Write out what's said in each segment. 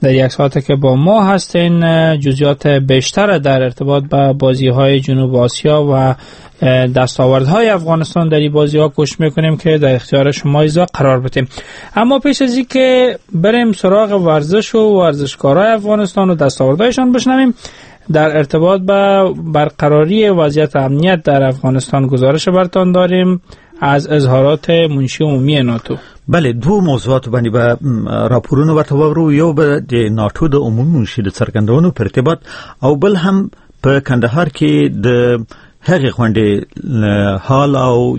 در یک ساعت که با ما هستین جزئیات بیشتر در ارتباط با بازی‌های جنوب آسیا و دستاوردهای افغانستان در این بازی‌ها گوش می‌کنیم که در اختیار شما ایزا قرار بدیم. اما پیش از اینکه بریم سراغ ورزش و ورزشکارای افغانستان و دستاوردهایشان بشنویم، در ارتباط با برقراری وضعیت امنیت در افغانستان گزارش براتون داریم از اظهارات منشی عمومی ناتو. بله، دو موضوعات باندې به راپورونه ورته وورو، یو به د ناتو د عمومي منشي د څرګندونو په ارتباط او بل هم په کندهار کې د هغه غونډې حال او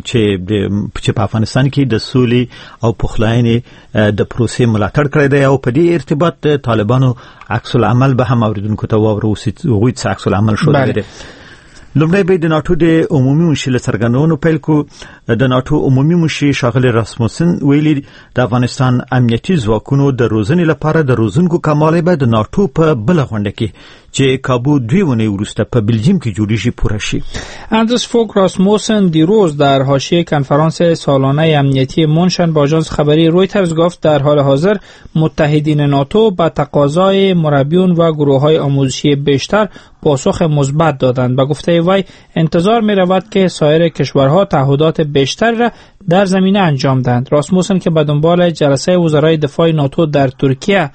چې په افغانستان کې د سولې او پخلاینې د پروسې ملاتړ کړی دی او په دې ارتباط د طالبانو عکس العمل به هم اوریدونکو ته وورو چې هغوی څه عکس العمل شوی دی. لومړی به د ناتو د عمومي منشي له څرګندونو پیل کو. د ناتو عمومي منشي ښاغلی راسموسن ویلي د افغانستان امنیتي ځواکونو د روزنې لپاره د روزونکو کمالې به د ناتو په بله غونډه کې چې کابو 2 اونۍ وروسته په بلژیم کې جوړیږي پوره شي. اندرس فوگ راسموسن دیروز در حاشیه کنفرانس سالانه امنیتی مونشن با آژانس خبری رویترز گفت در حال حاضر متحدین ناتو به تقاضای مربیون و گروه‌های آموزشی بیشتر پاسخ مثبت دادند. به گفته وی انتظار می‌رود که سایر کشورها تعهدات بیشتر را در زمینه انجام دهند. راسموسن که به دنبال جلسه وزرای دفاع ناتو در ترکیه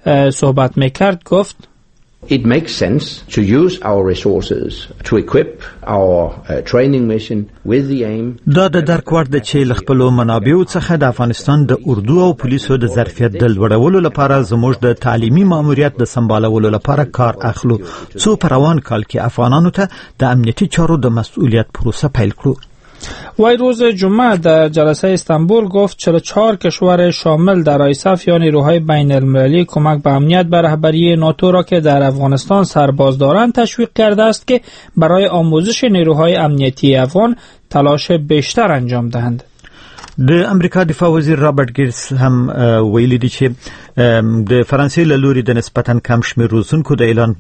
صحبت می‌کرد گفت It makes sense to use our resources to equip our training mission with the aim. دا د درک وړ د چې خپل منابعو څخه د افغانستان د اردو او پولیسو د ظرفیت د لوړولو لپاره زموږ د تعلیمي ماموریت د سمبالولو لپاره کار اخلو څو په روان کال کې افغانانو ته د امنیتي چارو د مسئولیت پروسه پیل کړو. وی روز جمعه در جلسه استانبول گفت 44 کشور شامل در آیساف یا نیروهای بین المللی کمک به امنیت به رهبری ناتو را که در افغانستان سرباز دارند تشویق کرده است که برای آموزش نیروهای امنیتی افغان تلاش بیشتر انجام دهند. د امریکا دفاع وزیر رابرټ ګیرس هم ویلي دی چې د فرانسې له لوري د نسبتاً کم شمېر روزونکو د اعلان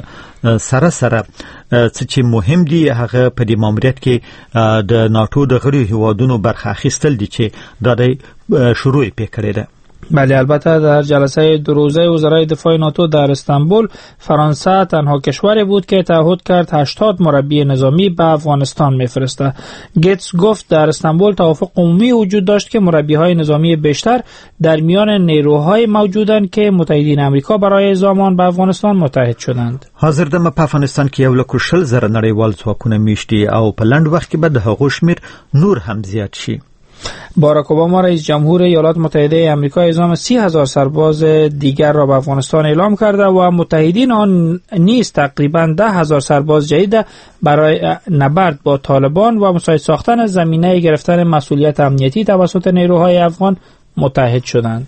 سره چې مهم دی هغه په دې ماموریت کې د ناتو د غړو هیوادونو برخه اخیستل دي چې دا د شروع یې کړې ده. بله، البته در جلسه 2 روزه وزرای دفاع ناتو در استانبول فرانسه تنها کشوری بود که تعهد کرد 80 مربی نظامی به افغانستان میفرسته. گیتس گفت در استانبول توافق عمومی وجود داشت که مربی‌های نظامی بیشتر در میان نیروهای موجودند که متحدین امریکا برای زمان به افغانستان متحد شدند. حاضر دمه په افغانستان کې 1.0 نړیوال ځواکونه میشتي او په لنډ وخت کې به د هغو شمېر نور هم زیات شي. باراک اوباما رئیس جمهور ایالات متحده آمریکا اعزام 30,000 سرباز دیگر را به افغانستان اعلام کرده و متحدین آن نیز تقریباً 10,000 سرباز جدید برای نبرد با طالبان و مساعد ساختن زمینه گرفتن مسئولیت امنیتی توسط نیروهای افغان متحد شدند.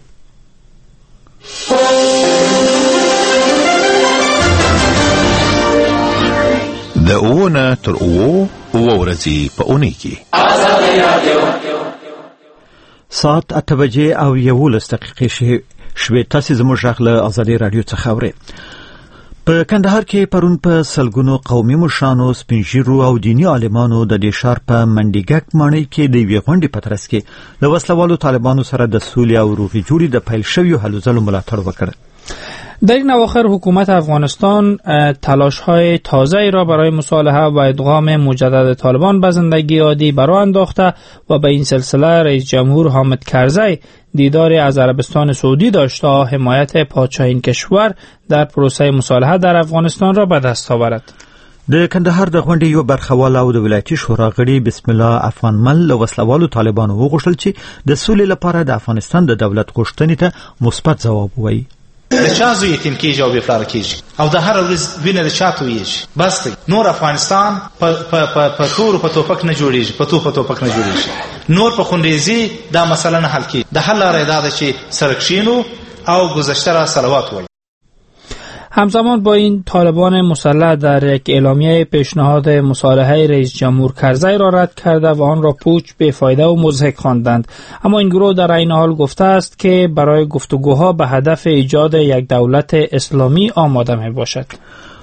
د اوونه تر اوو ورځې په اونۍ کې ساعت 8 بجې او 11 دقیقې شوې. تاسو زموږ غږ له آزادي رادیو څخه اورئ. په کندهار کې پرون په سلګونو قومي مشرانو، سپینږیرو او دیني عالمانو د دې ښار په منډیګک ماڼۍ کې د یوې غونډې په ترڅ کې د وسلوالو طالبانو سره د سولې او روغې جوړې د پیل شویو هلو ځلو ملاتړ وکړ. در این اواخر حکومت افغانستان تلاش‌های تازه‌ای را برای مصالحه و ادغام مجدد طالبان به زندگی عادی برآ انداخته و به این سلسله رئیس جمهور حامد کرزی دیداری از عربستان سعودی داشته تا حمایت پادشاه این کشور در پروسه مصالحه در افغانستان را به دست آورد. د کندهار د غونډې یو برخوال او د ولایتي شورا غړي بسم الله افغانمل له وسلوالو طالبانو وغوښتل چې د سولې لپاره د افغانستان د دولت غوښتنې ته مثبت ځواب ووایي. د چا زوی یتیم کېږي او بېپلاره کېږي او د هر ورځ وینه د چا تویېږي. بس دی، نور افغانستان په تورو په توپک نه جوړېږي، په توپک نه جوړېږي. نور په خونریزي دا مسله نه حل کېږي. د حل لاره دا ده چې سره کښېنو او گذشته را صلوات وایو. همزمان با این طالبان مسلح در یک اعلامیه پیشنهاد مصالحه رئیس جمهور کرزی را رد کرده و آن را پوچ، بی‌فایده و مضحک خواندند. اما این گروه در این حال گفته است که برای گفتگوها به هدف ایجاد یک دولت اسلامی آماده می باشد.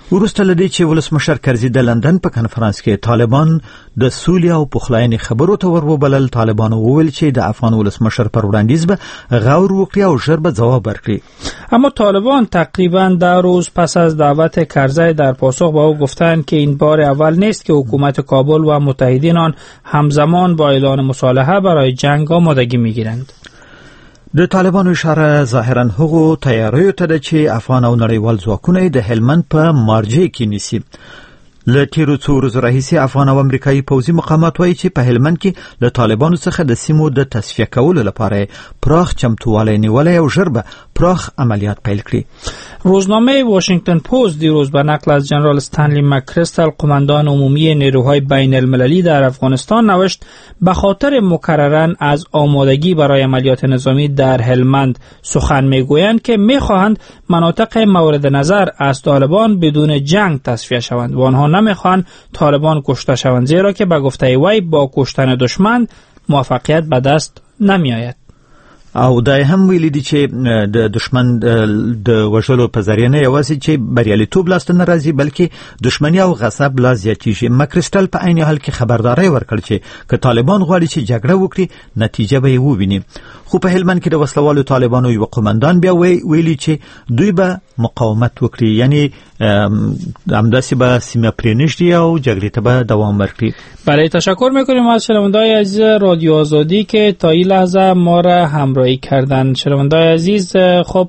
وروسته لدی چې ولسمشر کرزي د لندن په کنفرانس کې طالبان د سولې او پخلاینې خبرو ته وروبلل. طالبانو وویل چې د افغان ولسمشر پر وړاندیز به غور وکړي او ژر به ځواب ورکړي. اما طالبان تقریبا 10 روز پس از دعوت کرزی در پاسخ به او گفتند که این بار اول نیست که حکومت کابل و متحدین آن همزمان با اعلان مصالحه برای جنگ آمادگی می‌گیرند. د طالبانو اشاره ظاهرا هغو تیاریو ته ده چې افغان او نړیوال ځواکونه د هلمند په مارجې کې نیسي. له تیرو څو ورځو راهیسې افغان او امریکایي پوځي مقامات وایي چې په هلمند کې له طالبانو څخه د سیمو د تصفیه کولو لپاره پراخ چمتووالی نیولی او ژر به پراخ عملیات پیل کړي. روزنامه واشنگتن پست دیروز به نقل از جنرال استنلی مکریستل قماندان عمومی نیروهای بین المللی در افغانستان نوشت به خاطر مکرراً از آمادگی برای عملیات نظامی در هلمند سخن میگویند که میخواهند مناطق مورد نظر از طالبان بدون جنگ تصفیه شوند و آنها نمیخواهند طالبان کشته شوند، زیرا که به گفته وی با کشتن دشمن موفقیت به دست نمیآید. او دا هم ویلي دي چې د دشمن د وژلو په ذریعه نه یوازې چې بریالیتوب لاسته نه راځي بلکې دشمنی او غصب لا زیاتیږي. مکریستل په عین حال کې خبرداري ورکړ چې که طالبان غواړي چې جګړه وکړي نتیجه به یې وویني. خو په هلمند کې د وسلوالو طالبانو یو قومندان بیا ویلي چې دوی به مقاومت وکړي، یعنی همداسې به سیمه پرېنږدي او جګړې ته به دوام ورکړي. بله، تشکر میکنیم از شنونده‌های عزیز رادیو آزادی که تا این لحظه ما را همراهی کردند. شنونده‌های عزیز، خب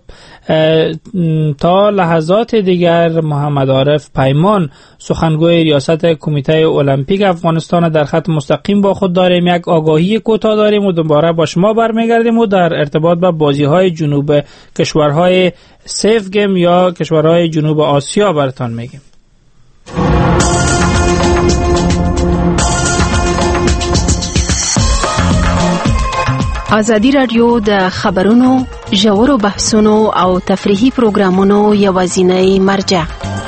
تا لحظات دیگر محمد عارف پیمان سخنگوی ریاست کمیته المپیک افغانستان در خط مستقیم با خود داریم. یک آگاهی کوتاه داریم و دوباره با شما برمیگردیم و در ارتباط با بازی‌های جنوب کشورهای سیف گیم یا کشورهای جنوب آسیا براتون میگیم. ازادي رادیو د خبرونو، ژورو بحثونو او تفریحي پروګرامونو یوازینی مرجع.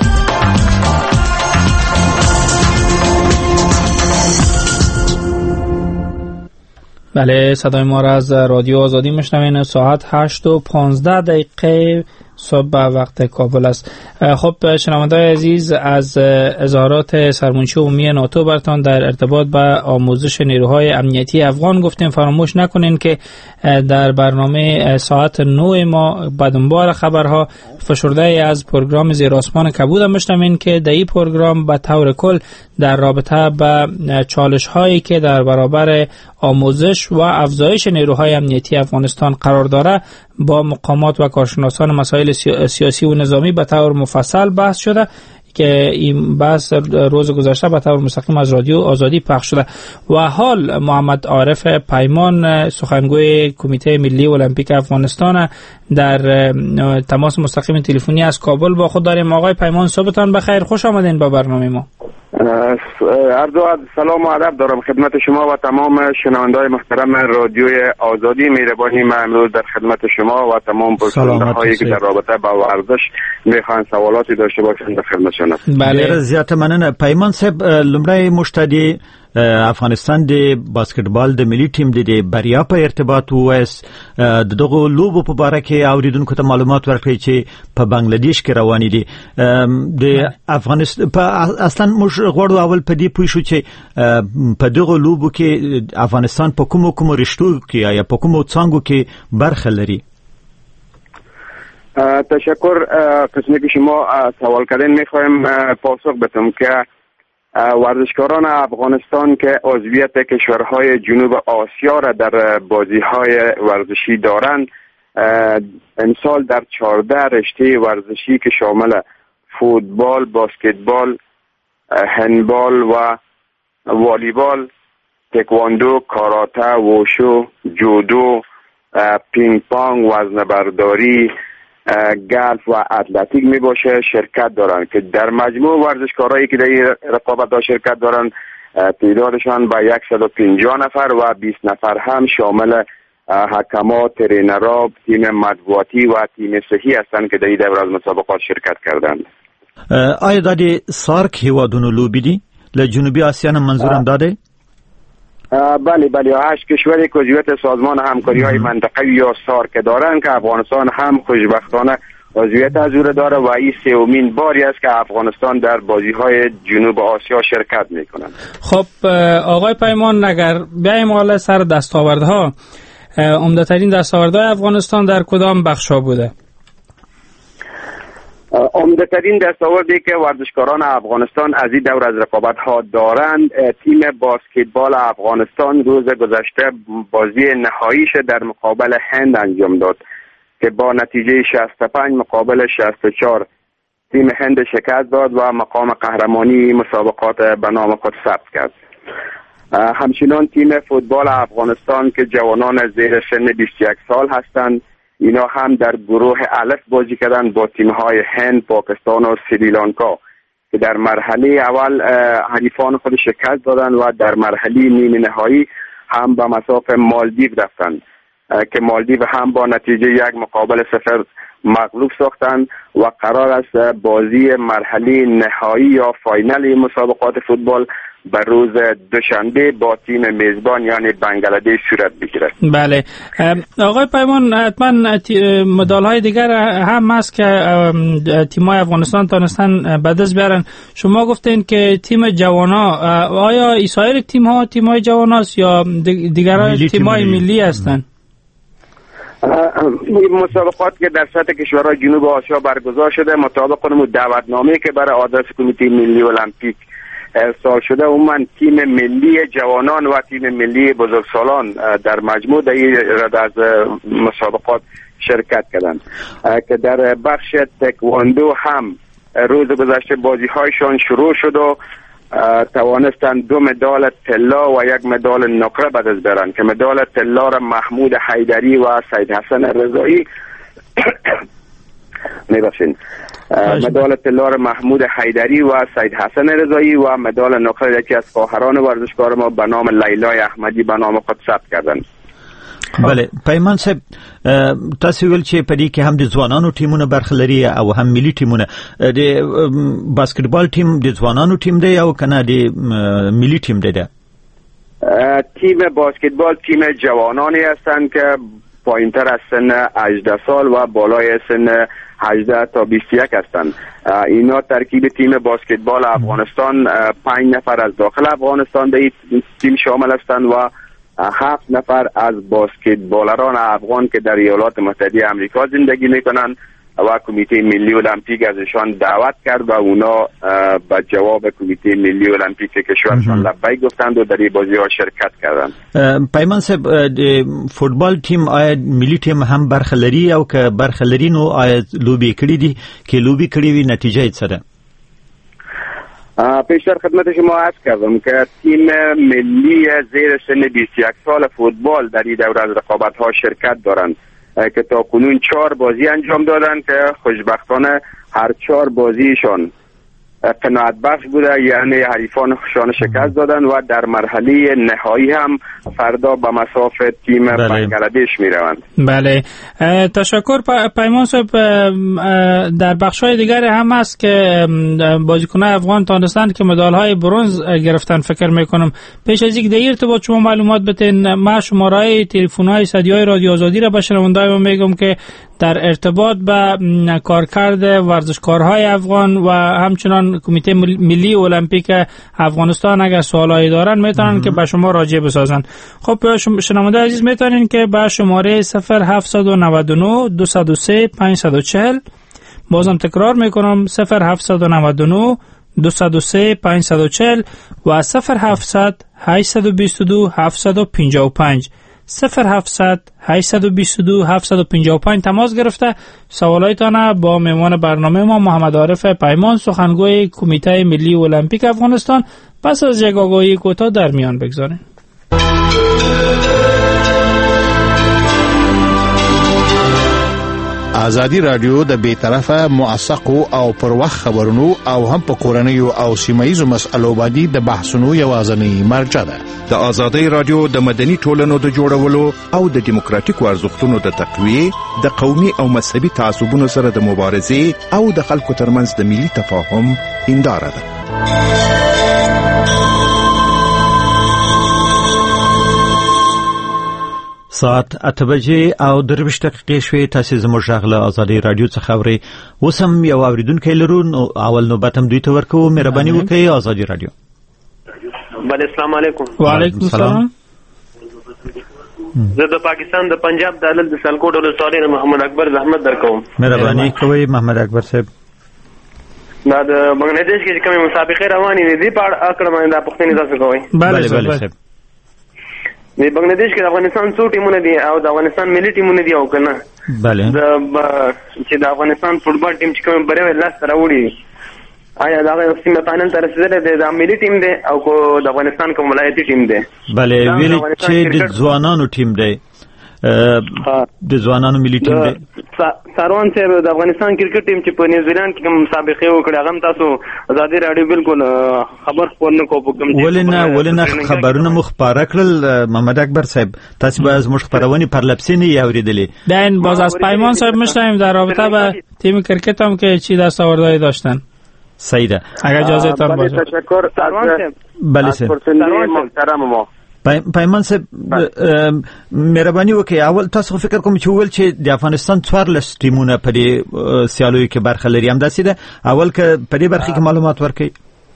بله، صدای ما را از رادیو آزادی میشنوین. ساعت 8:15 صبح به وقت کابل است. خب شنونده‌های عزیز، از اظهارات سرمنشی عمومی ناتو براتون در ارتباط با آموزش نیروهای امنیتی افغان گفتیم. فراموش نکنین که در برنامه ساعت 9 ما با دنبال خبرها فشرده از پروگرام زیر آسمان کبود میشنوین که در این پروگرام به طور کل در رابطه با چالش هایی که در برابر آموزش و افزایش نیروهای امنیتی افغانستان قرار داره با مقامات و کارشناسان مسائل سیاسی و نظامی به طور مفصل بحث شده که این بحث روز گذشته به طور مستقیم از رادیو آزادی پخش شده. و حال محمد عارف پیمان سخنگوی کمیته ملی المپیک افغانستان در تماس مستقیم تلفنی از کابل با خود داریم. آقای پیمان، صبحتان بخیر، خوش آمدین به برنامه ما. عرض سلام و ادب دارم خدمت شما و تمام شنونده‌های محترم رادیوی آزادی. مهربانی، من امروز در خدمت شما و تمام پرسنل‌هایی که در رابطه با ورزش میخوان سوالاتی داشته باشند در خدمتشون هستم. بله، زیات مننه. پیمان صاحب، لمړی مشتدی افغانستان د باسکټبال د ملي ټیم د بریا په ارتباط وایس دغه لوبو په اړه کې اوریدونکو ته معلومات ورکړي چې په بنگلاديش کې روان دي. د افغانستان په اصلا موږ غواړو اول په دې پوه شو چې په دغه لوبو کې افغانستان په کومو رشتو کې یا په کومو څانګو کې برخه لري. تشکر. قسمی که شما سوال کردین میخوایم پاسخ بدم که ورزشکاران افغانستان که عضویت کشورهای جنوب آسیا را در بازی‌های ورزشی دارند امسال در 14 رشته ورزشی که شامل فوتبال، باسکتبال، هندبال و والیبال، تکواندو، کاراته، ووشو، جودو، پینگ پونگ، وزنه‌برداری، گلف و اتلتیک می باشه شرکت دارن که در مجموع ورزشکارایی که در این رقابت ها شرکت دارن تعدادشان به 150 نفر و 20 نفر هم شامل حکما، ترینرها، تیم مطبوعاتی و تیم صحی هستند که در این دور از مسابقات شرکت کردند. آیا دا د سارک هیوادونو لوبی دی؟ له جنوبی آسیا نه منظورم داده؟ بله 8 کشوری که عضویت سازمان همکاری های منطقه‌ای یا سارک دارند که افغانستان هم خوشبختانه عضویت از او داره و این سومین باری است که افغانستان در بازی‌های جنوب آسیا شرکت می‌کند. خب آقای پیمان، اگر بیایم حالا سر دستاوردها، عمده‌ترین دستاوردهای افغانستان در کدام بخش‌ها بوده؟ عمده‌ترین دستاوردی که ورزشکاران افغانستان از این دور از رقابت‌ها دارند، تیم باسکتبال افغانستان روز گذشته بازی نهاییش در مقابل هند انجام داد که با نتیجه 65 مقابل 64 تیم هند شکست داد و مقام قهرمانی مسابقات به نام خود ثبت کرد. همچنین تیم فوتبال افغانستان که جوانان زیر سن 21 سال هستند، اینا هم در گروه الف بازی کردن با تیم‌های هند، پاکستان و سریلانکا که در مرحله اول حریفان خود شکست دادن و در مرحله نیمه نهایی هم به مصاف مالدیو رفتند که مالدیو هم با نتیجه 1-0 مغلوب ساختند و قرار است بازی مرحله نهایی یا فاینال مسابقات فوتبال به روز دوشنبه با تیم میزبان یعنی بنگلادش صورت بگیرد. بله آقای پیمان، حتما مدال‌های دیگر هم هست که تیم‌های افغانستان تونستن به دست بیارن. شما گفتین که تیم جوانا، آیا سایر تیم‌های جواناست یا دیگر تیم‌های ملی هستند؟ مسابقات که در سطح کشورهای جنوب آسیا برگزار شده مطابق اون دعوتنامه که برای آدرس کمیته ملی المپیک ارسال شده، عموما تیم ملی جوانان و تیم ملی بزرگسالان در مجموع در این رد از مسابقات شرکت کردند که در بخش تکواندو هم روز گذشته بازی هایشان شروع شد و توانستند 2 مدال طلا و 1 مدال نقره به دست بیارند که مدال طلا را محمود حیدری و سید حسن رضایی مدال طلا را محمود حیدری و سید حسن رضایی و مدال نقره یکی از خواهران ورزشکار ما به نام لیلای احمدی به نام خود ثبت کردند. بله پیمان صاحب، تاسو ویل چې پدې کې هم د ځوانانو ټیمونه برخه لري او هم ملي ټیمونه. د باسکټبال ټیم د ځوانانو ټیم دی او کنه د ملي ټیم دی؟ تیم باسکتبال تیم جوانانی هستند که پایینتر از سن 18 سال و بالای سن 18 تا 21 هستند. اینا ترکیب تیم باسکتبال افغانستان 5 نفر از داخل افغانستان در این تیم شامل هستند و 7 نفر از باسکتبالران افغان که در ایالات متحده آمریکا زندگی میکنند و کمیته ملی المپیک ازشان دعوت کرد و اونا با جواب کمیته ملی المپیک کشورشان لبیک گفتند و در این بازی‌ها شرکت کردند. پیمان صاحب، فوتبال تیم آیا ملی تیم هم برخه لري او که برخه لري نو آیا لوبي کړی دي کې لوبي کړی وي نتیجه یې څه ده؟ پیشتر خدمت شما عرض کردم که تیم ملی زیر سن 21 سال فوتبال در این دوره از رقابت‌ها شرکت دارند که تا کنون 4 بازی انجام دادند که خوشبختانه هر 4 بازیشان قناعت بخش بوده، یعنی حریفانشان شکست دادن و در مرحله نهایی هم فردا به مصاف تیم بنگلادش می روند. بله تشکر پیمان صاحب. در بخش‌های دیگر هم هست که بازیکنان افغان تانستند که مدال‌های برنز گرفتن. فکر میکنم پیش از اینکه در ارتباط شما معلومات بتین، ما شماره تلفن‌های صدیای رادیو آزادی را به شنونده‌ها میگم که در ارتباط به کارکرد ورزشکارهای افغان و همچنان کمیته ملی المپیک افغانستان اگر سوالایی دارن میتونن که به شما راجع بسازن. خب شنونده عزیز میتونین که به شماره 0799 203 540 بازم تکرار میکنم 0799 203 540 و 0700 822 755 0700 822 755 تماس گرفته سوالایتان با مهمان برنامه ما محمد عارف پیمان، سخنگوی کمیته ملی المپیک افغانستان، پس از یک آگاهی کوتاه در میان بگذارین. ازادي رادیو د بیطرفه موثقو او پر وخت خبرونو او هم په کورنیو او سیمایي مسلو باندې د بحثونو یوازنی مرجع ده. د ازادي رادیو د مدني ټولنو د جوړولو او د دیموکراتیک ارزښتونو د تقویه، د قومي او مذهبي تعصبونو سره د مبارزې او د خلکو ترمنځ د ملي تفاهم هنداره ده. ساعت 8:03 شوې. تاسو زموږ غږ له آزادۍ رادیو څخه اورئ. اوس هم یو اوریدونکی لرو، اول نوبت هم دوی ته ورکوو. مهرباني وکړئ آزادۍ رادیو. بله السلام علیکم. وعلیکم السلام. زه د پاکستان د پنجاب د دلته د سالکوټ ولسوالۍ نه محمد اکبر زحمت درکوم. مهرباني کوئ محمد اکبر صاحب. دا د بنگلاديش کې کومه مسابقه روانې دي په اړه باندې د پښتني تاسو کوي. بله صاحب. د بنگلاديش کې د افغانستان څو ټیمونه دي او د افغانستان ملي ټیمونه دي او کنه. بله. چې د افغانستان فوټبال ټیم چې کوم بره لاس راوړي، آیا دا سیمه فائنل ته رسیدلی دی؟ د ملي ټیم دی او کو د افغانستان کوم ولایتي ټیم دی؟ بله ویل چې د ځوانانو ټیم دی، د ځوانانو ملي ټیم دی. ساروان صاحب د افغانستان کرکټ ټیم چې په نیوزیلند کې کوم مسابقه وکړه هغه تاسو آزادي رادیو بالکل خبر خپور نه کو په کوم ولنه خبرونه مخ پاره کړل. محمد اکبر صاحب تاسو به از مخبرونی پر لپسینی اوریدلی. دین باز از پیمان صاحب میشنیم در رابطه با تیم کرکت هم که چی دستاوردهایی داشتن. صحیح ده. اگر اجازه تان باشه. تشکر ساروان صاحب. بله صاحب. محترم ما پیمان صاحب مهرباني وکړئ. اول تاسو فکر کوم چې ول چې د افغانستان 14 ټیمونه په دې سیالیو کې برخه لري، هم داسې ده؟ اول که په دې برخه کې معلومات ورکړئ.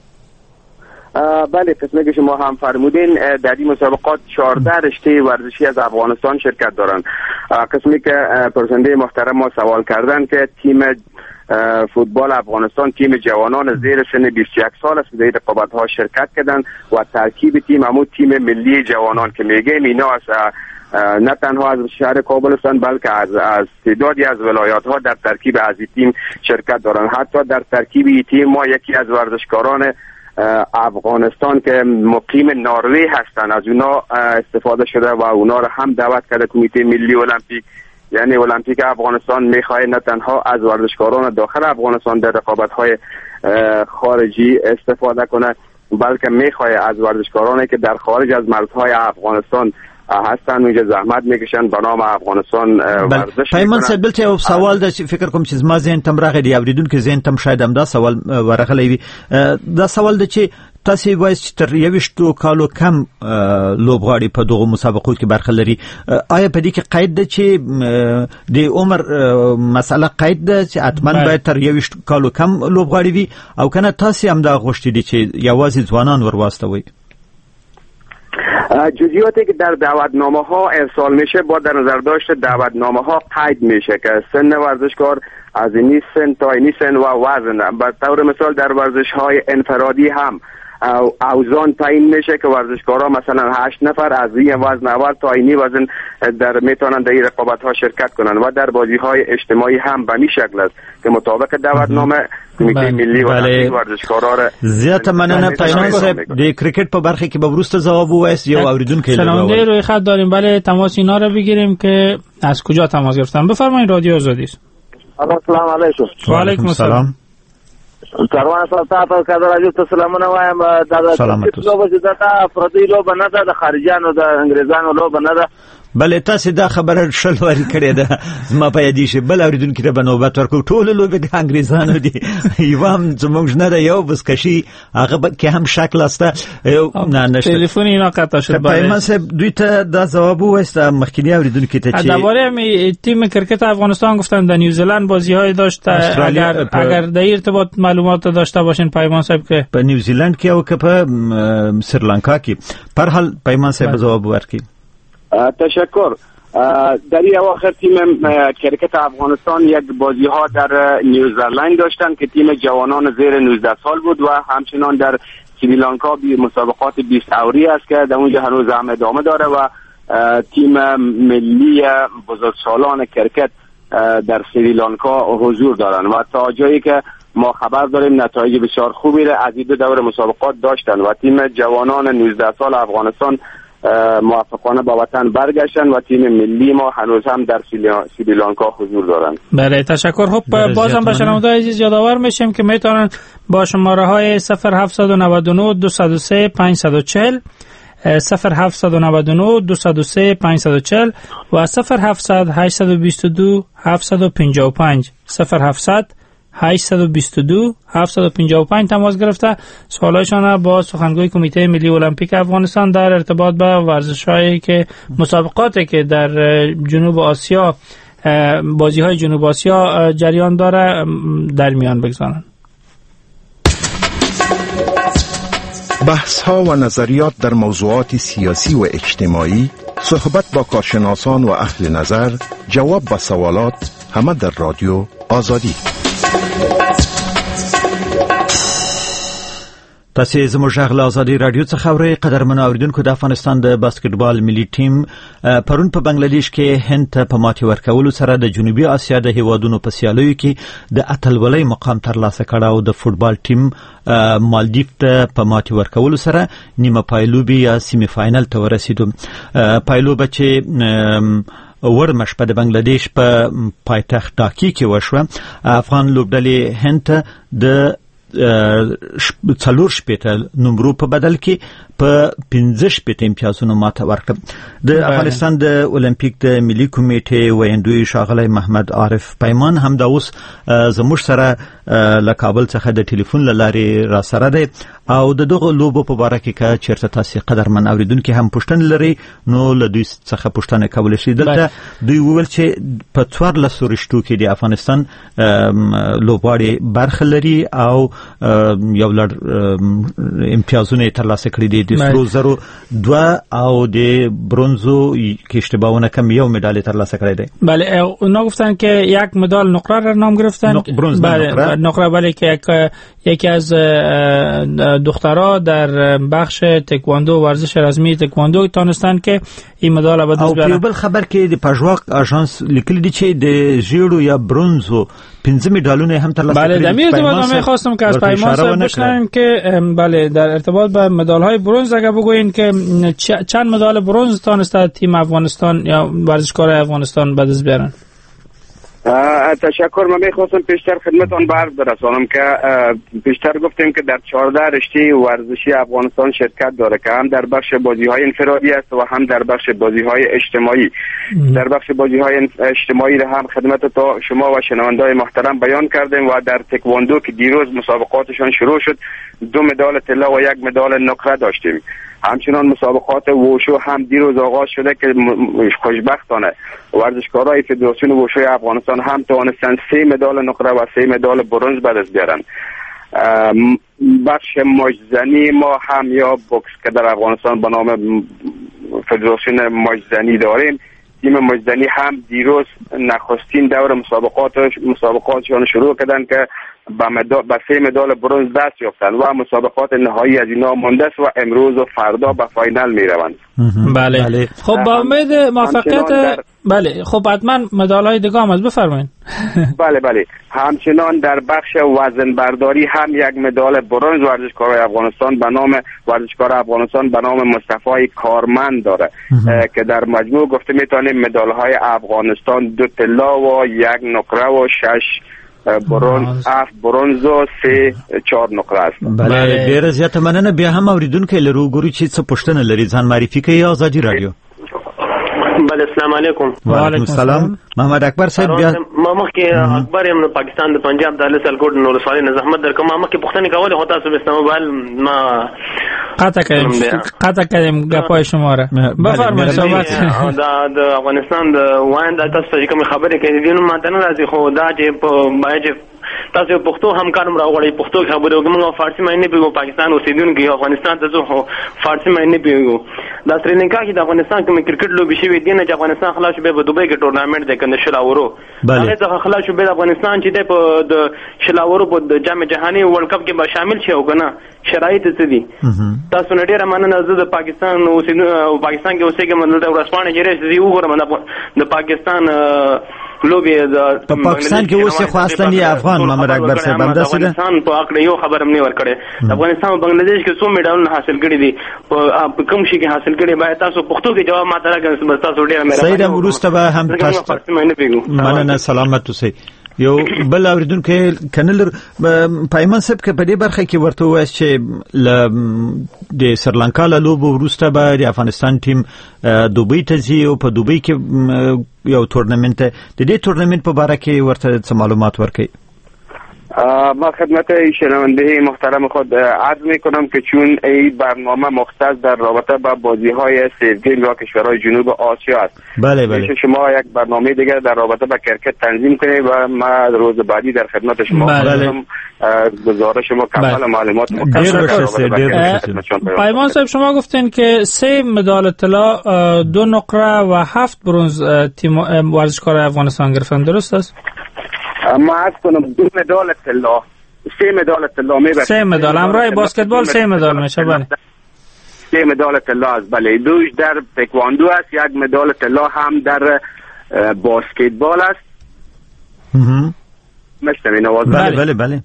بله قسمه که شما هم فرمودین در این مسابقات 14 رشته ورزشی از افغانستان شرکت دارند. قسمی که پرسنده محترم ما سوال کردن که تیم فوتبال افغانستان تیم جوانان زیر سن 21 سال است در رقابت ها شرکت کردند و ترکیب تیم همون تیم ملی جوانان که میگیم اینا از نه تنها از شهر کابل هستند بلکه از تعدادی از ولایات ها در ترکیب از این تیم شرکت دارند. حتی در ترکیب این تیم ما یکی از ورزشکاران افغانستان که مقیم نروژ هستند از اونا استفاده شده و اونا را هم دعوت کرده کمیته ملی المپیک. یعنی المپیک افغانستان میخواهد نه تنها از ورزشکاران داخل افغانستان در رقابت‌های خارجی استفاده کنه بلکه میخواهد از ورزشکارانی که در خارج از مرزهای افغانستان هستن اونجا زحمت میکشن به نام افغانستان ورزش. پیمان صاحب بلته یو سوال د فکر کوم چې زما ذهن تم راغی دی اوریدونکو ذهن تم شاید هم دا سوال ورغلی وي. دا سوال د چې تاسو وایي چې تر 21 کالو کم لوبغاړي په دغه مسابقو کې برخه لري. آیا په دې کې قید ده چې د عمر مسله قید ده چې حتما باید تر 21 کالو کم لوبغاړي وي او کنه تاسو هم دا غوښتي دي چې یوازې ځوانان ورواستوي؟ جزئیاتی که در دعوتنامه ها ارسال میشه با در نظر داشت دعوتنامه ها قید میشه که سن ورزشکار از این سن تا این سن و وزن. به طور مثال در ورزش های انفرادی هم اوزان تعیین میشه که ورزشکارا مثلا 8 نفر از این وزن اول تا این وزن در میتونن در این رقابت ها شرکت کنن و در بازی های اجتماعی هم به این شکل است که مطابق دعوتنامه کمیته ملی ورزشکارا را زیات مننه. پیمان صاحب د کرکټ په برخه کې به ورسته جواب وایست یو اوریدونکو سلام روی خط داریم. بله تماس اینا رو بگیریم که از کجا تماس گرفتن. بفرمایید رادیو آزادی است. السلام علیکم. و علیکم السلام. سروان صاحب تاسو ته راځو ته سلامونه وایم. دا د لوبه د پردي لوبه نه ده، د خارجانو د انګريزانو لوبه نه ده. بله تاسو دا خبره شل وری کړې ده زما په یادی شي. بل اوریدونکو ته بنوبت ورکو. ټول لوبه د انګريزانو دي یو هم زموږ نه ده، یو بس کشي هغه کې هم شکل است. نه نشته تلیفون اینا قطع شد. پیمان صاحب دوی ته دا جواب وایست مخکینی اوریدونکو ته چې درباره تیم کرکت افغانستان گفتن در نیوزیلند بازی‌های داشت. اگر در ارتباط معلومات داشته باشین پیمان صاحب که په نیوزیلند کې او که په سریلانکا کې پر حال پیمان صاحب جواب ورکړي. تشکر. در این اواخر تیم کرکت افغانستان یک بازی ها در نیوزیلند داشتن که تیم جوانان زیر 19 سال بود و همچنان در سریلانکا مسابقات 20 اوری است که در اونجا هنوز هم ادامه داره و تیم ملی بزرگسالان کرکت در سریلانکا حضور دارن و تا جایی که ما خبر داریم نتایج بسیار خوبی را از این دو دور مسابقات داشتن و تیم جوانان 19 سال افغانستان موفقانه با وطن برگشتن و تیم ملی ما هنوز هم در سریلانکا حضور دارند. بله تشکر. خب بازم به شنوندگان عزیز یادآور میشیم که میتونن با شماره های 0799 203 540 0799 203 540 و 0700 822 755 0700 822 755 تماس گرفته سوالایشان با سخنگوی کمیته ملی المپیک افغانستان در ارتباط با ورزش‌هایی که مسابقاتی که در جنوب آسیا بازی‌های جنوب آسیا جریان داره در میان بگذارند. بحث‌ها و نظریات در موضوعات سیاسی و اجتماعی، صحبت با کارشناسان و اهل نظر، جواب به سوالات، همه در رادیو آزادی. تاسو زموږ غږ له آزادي رادیو څخه اورئ. قدرمن اوریدونکو، د افغانستان د باسکټبال ملي ټیم پرون په بنگلاديش کې هند ته په ماتې ورکولو سره د جنوبي اسیا د هیوادونو په سیالیو کې د اتلولۍ مقام ترلاسه کړ او د فوتبال ټیم مالدیف ته په ماتې ورکولو سره نیمه پایلوبي یا سیمی فاینل ته ورسېدو. پایلوبه چې ورمش په بنگلاديش په پایتخت ډاکي کې وشوه، افغان لوبډلې هند ته د 4 شپېته نمبرو په بدل کې په 15 شپېته امتیازونو ماته ورکړه. د افغانستان د اولمپیک د ملي کمیټې ویاندوی ښاغلی محمد عارف پیمان هم دا اوس زموږ سره له کابل څخه د ټلیفون له لارې را سره دی او د دغه لوبو په باره کې که چېرته تاسې قدرمن اوریدونکي هم پوښتنې لرئ نو له دوی څخه پوښتنه کولی شئ. دلته دوی وویل چې په 14 ورشتو کې د افغانستان لوبغاړي برخه لري او یو لړ امتیازونه ترلاسه کړي دي، د سرو زرو 2 او د برونزو که اشتباه نکنم 1 مدال ترلاسه کړی دی. بله، اونا گفتن که 1 مدال نقره را نام گرفتن. برونز نقره بله که یکی از دخترها در بخش تکواندو ورزش رزمی تکواندو تانستن که این مدال به دست بیارن. او بل خبر که د پژواک آژانس لیکلی دی چې د ژیړو یا برونزو 15 مدالونه هم ترلاسه کړي. بله، در این ارتباط من خواستم که از پیمان صاحب بشنویم که بله در ارتباط با مدال‌های برنز اگه بگوین که چند مدال برنز تانسته تیم افغانستان یا ورزشکارای افغانستان به دست بیارن. تشکر. من میخواستم پیشتر خدمتان عرض برسانم که پیشتر گفتیم که در 14 رشته ورزشی افغانستان شرکت داره که هم در بخش بازی‌های انفرادی است و هم در بخش بازی‌های اجتماعی. در بخش بازی‌های اجتماعی هم خدمت تا شما و شنونده‌های محترم بیان کردیم و در تکواندو که دیروز مسابقاتشان شروع شد 2 مدال طلا و 1 مدال نقره داشتیم. همچنان مسابقات ووشو هم دیروز آغاز شده که خوشبختانه ورزشکارای فدراسیون ووشوی افغانستان هم توانستند 3 مدال نقره و 3 مدال برنز به دست بیارن. بخش ماجزنی ما هم یا بوکس که در افغانستان به نام فدراسیون ماجزنی داریم، تیم ماجزنی هم دیروز نخستین دور مسابقاتشان شروع کردن که با 3 مدال برنز دست یافتند و مسابقات نهایی از اینا مانده است و امروز و فردا به فاینال می روند. بله. خب با امید موفقیت بله. خب حتما مدال‌های دیگه هم از بفرمایید. بله. همچنان در بخش وزن برداری هم 1 مدال برنز ورزشکارای افغانستان به نام مصطفی کارمند داره که در مجموع گفته میتونیم مدال‌های افغانستان 2 طلا و 1 نقره و 6 برونز و 4 نقره است. بله، ډیره زیاته مننه. بیا هم اوریدونکو لرو ګورو چې څه پوښتنه لري ځان معرفي کوي. آزادي رادیو. بله، السلام علیکم. وعلیکم السلام. محمد اکبر صاحب بیا ما مخکې اکبر یم پاکستان د پنجاب د لسل کوټ نور سوالي نه زحمت درکم. ما مخکې پوښتنه کوله هو تاسو به موبایل ما قطع کردیم گپای شما را. بفرمایید صحبت. د افغانستان د وایند تاسو چې کوم خبره کوي دینو ما ته نه راځي خو دا چې په باید تاسو پښتو همکار راوړی پښتو خبره وګورم. فارسی مې نه پیګو پاکستان اوسیدونکو افغانستان ته زه فارسی مې نه پیګو. د سریلانکا کې د افغانستان کوم کرکټ لوبي شوی دی نه چې افغانستان خلاص به په دوبۍ کې ټورنامنت دی کنه شلاورو. هغه څنګه خلاص شو به افغانستان چې د شلاورو په جام جهاني ورلد کپ کې به شامل شي او کنه شرایط څه دي. تاسو نه ډیره مننه. زه د پاکستان اوسیدونکو پاکستان کې اوسېږم د ورسپانې جریش زی وګورم د پاکستان لوبي په پاکستان کې اوسې خو اصلي افغان محمد اکبر صاحب بنده سره افغانستان په اړه یو خبرم نه ورکړي. افغانستان او بنگلاديش کې څو میډالونه حاصل کړي دي په کوم شي کې حاصل کړي باید تاسو پښتو کې جواب ماته راکړئ. تاسو ډیره مهرباني. سید ورسته به هم تاسو مننه. سلامت اوسئ. یو بل اوریدونکو کنل پایمان صاحب کې په دې برخه کې ورته وایي چې د سریلانکا له لوبو وروسته به د افغانستان ټیم دوبۍ ته ځي او په دوبۍ کې یو تورنمنت د دې تورنمنت په باره کې ورته څه معلومات ورکړي. ما خدمت شنونده محترم خود عرض میکنم که چون این برنامه مختص در رابطه با بازی‌های سیفگیم یا کشورهای جنوب آسیا است، بله شما یک برنامه دیگر در رابطه با کرکت تنظیم کنید و ما روز بعدی در خدمت شما هستم. گزارش شما کامل معلومات پیمان صاحب، شما گفتین که 3 مدال طلا، 2 نقره و 7 برنز تیم ورزشکار افغانستان گرفتن، درست است؟ ما عرض کنم 2 مدال طلا، 3 مدال طلا میبرد. 3 مدال همراه بسکتبال 3 مدال میشه. بله 3 مدال طلا است. بله 2 در تکواندو است، 1 مدال طلا هم در بسکتبال است. مشتمل نواز. بله بله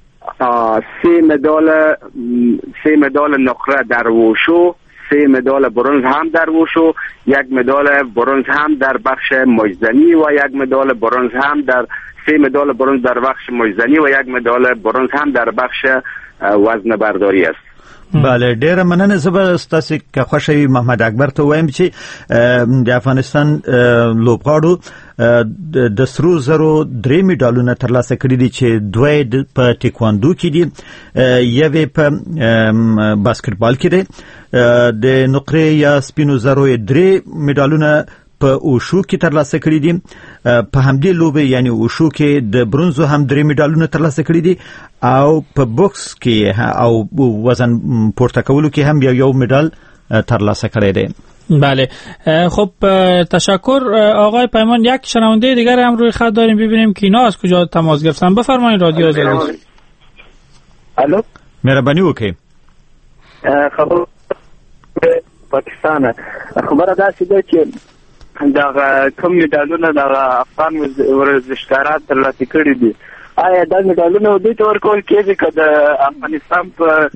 3 مدال نقره در ووشو، 3 مدال برنز هم در ووشو، 1 مدال برنز هم در بخش مجزنی و 1 مدال برنز هم در 3 مدال برنز در بخش مجزنی و 1 مدال برنز هم در بخش وزن برداری است. بله ډیره مننه. زه به ستاسو که خوښوي محمد اکبر ته وایم چې د افغانستان لوبغاړو د سرو زرو 3 میډالونه ترلاسه کړي دي چې 2 په ټیکواندو کې دي، 1 په باسکټبال کې دی، د نقرې یا سپینو زرو 3 میډالونه په اوشو کې ترلاسه کړي دي. په همدې لوبه یعنی اوشو کې د برونزو هم 3 میډالونه ترلاسه کړي دي او په بوکس کې او وزن پورته کولو کې هم یو میډال ترلاسه کړی دی. بله خب تشکر آقای پیمان. یک شنونده دیگر هم روی خط داریم، ببینیم که اینا از کجا تماس گرفتن. بفرمایید رادیو آزادی. الو مهربانی وکړئ. خبر پاکستان خبره داسې ده چې دا کوم میډالونه د افغان ورزشکاران ترلاسه کړي دي، آیا دا میډالونه دوی ته ورکول کېږي که د افغانستان په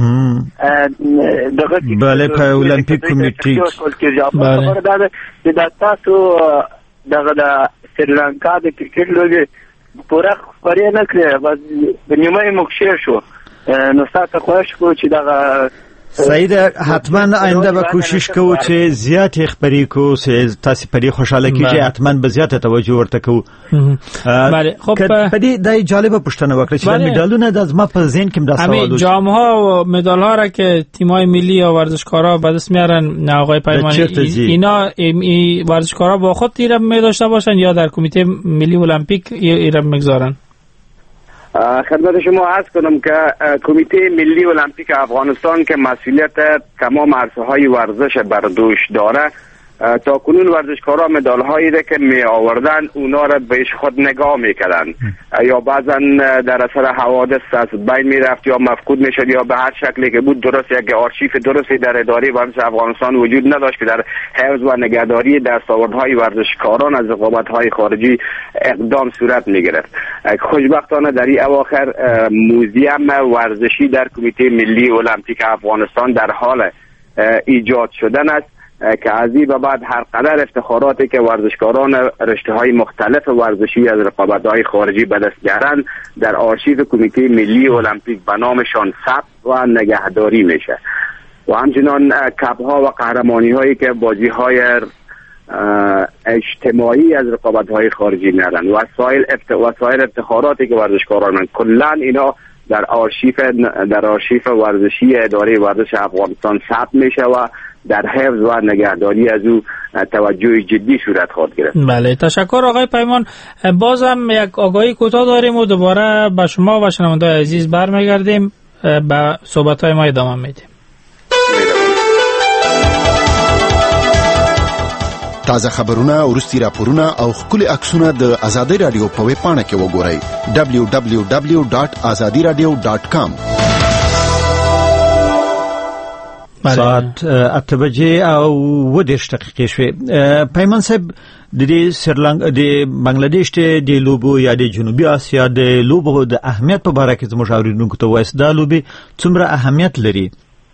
دغه بله په اولمپیک کمیټې خبره دا ده چې دا تاسو دغه د سریلانکا د کرکټ لوبې پوره خپرې نه کړې، بس په نیمه یې مکشې شو، نو تاسو خوښ کړو چې دغه سعید حتما آینده به کوشش کوو چې زیات خبرې کوو، تاسو په دې خوشاله کیږئ، حتما به زیاته توجه ورته کوو. بله خب په دې د جالبه پوښتنه وکړه چې مډالونه د ما په ذهن کې دا سوال همین جام ها و مدال ها را که تیم‌های ملی یا ورزشکارا به دست میارن آقای پیمانی، اینا ورزشکارا با خود ایرم می داشته باشن یا در کمیته ملی المپیک ایرم میگذارن؟ خدمت شما عرض کنم که کمیته ملی المپیک افغانستان که مسئولیت تمام عرصه‌های ورزش بر دوش داره، تا کنون ورزشکارا مدال هایی که می آوردن اونا را بهش خود نگاه میکردن یا بعضا در اثر حوادث از بین می رفت یا مفقود می شد یا به هر شکلی که بود. درست یک آرشیف درستی در اداره ورزش افغانستان وجود نداشت که در حفظ و نگهداری دستاوردهای ورزشکاران از رقابت‌های خارجی اقدام صورت می گرفت. خوشبختانه در این اواخر موزیم ورزشی در کمیته ملی المپیک افغانستان در حال ایجاد شدن است که از این به بعد هر قدر افتخاراتی که ورزشکاران رشته‌های مختلف ورزشی از رقابت‌های خارجی به دست بیارند در آرشیو کمیته ملی المپیک به نامشان ثبت و نگهداری میشه و همچنان کپ‌ها و قهرمانی‌هایی که بازی‌های اجتماعی از رقابت‌های خارجی میارن و وسایل افتخاراتی که ورزشکاران کلاً اینا در آرشیف ورزشی اداره ورزش افغانستان ثبت میشه و در حفظ و نگهداری از او توجه جدی صورت خواهد گرفت. بله تشکر آقای پیمان. بازم یک آگاهی کوتاه داریم و دوباره به شما و شنونده‌های عزیز برمیگردیم، به صحبت‌های ما ادامه میدیم. تازه خبرونه، ورستي راپورونه او خپل عکسونه د آزادۍ رادیو په ویب پاڼه کې وګورئ www.azadiradio.com. ساعت 8 بجې او 10 دقیقې شوې. پیمان صاحب د دې سریلانکا د بنگلاديش ته د لوبو یا د جنوبي آسیا د لوبو د اهمیت په اړه کې زموږ اوریدونکو ته وایي دا لوبي څومره اهمیت لري؟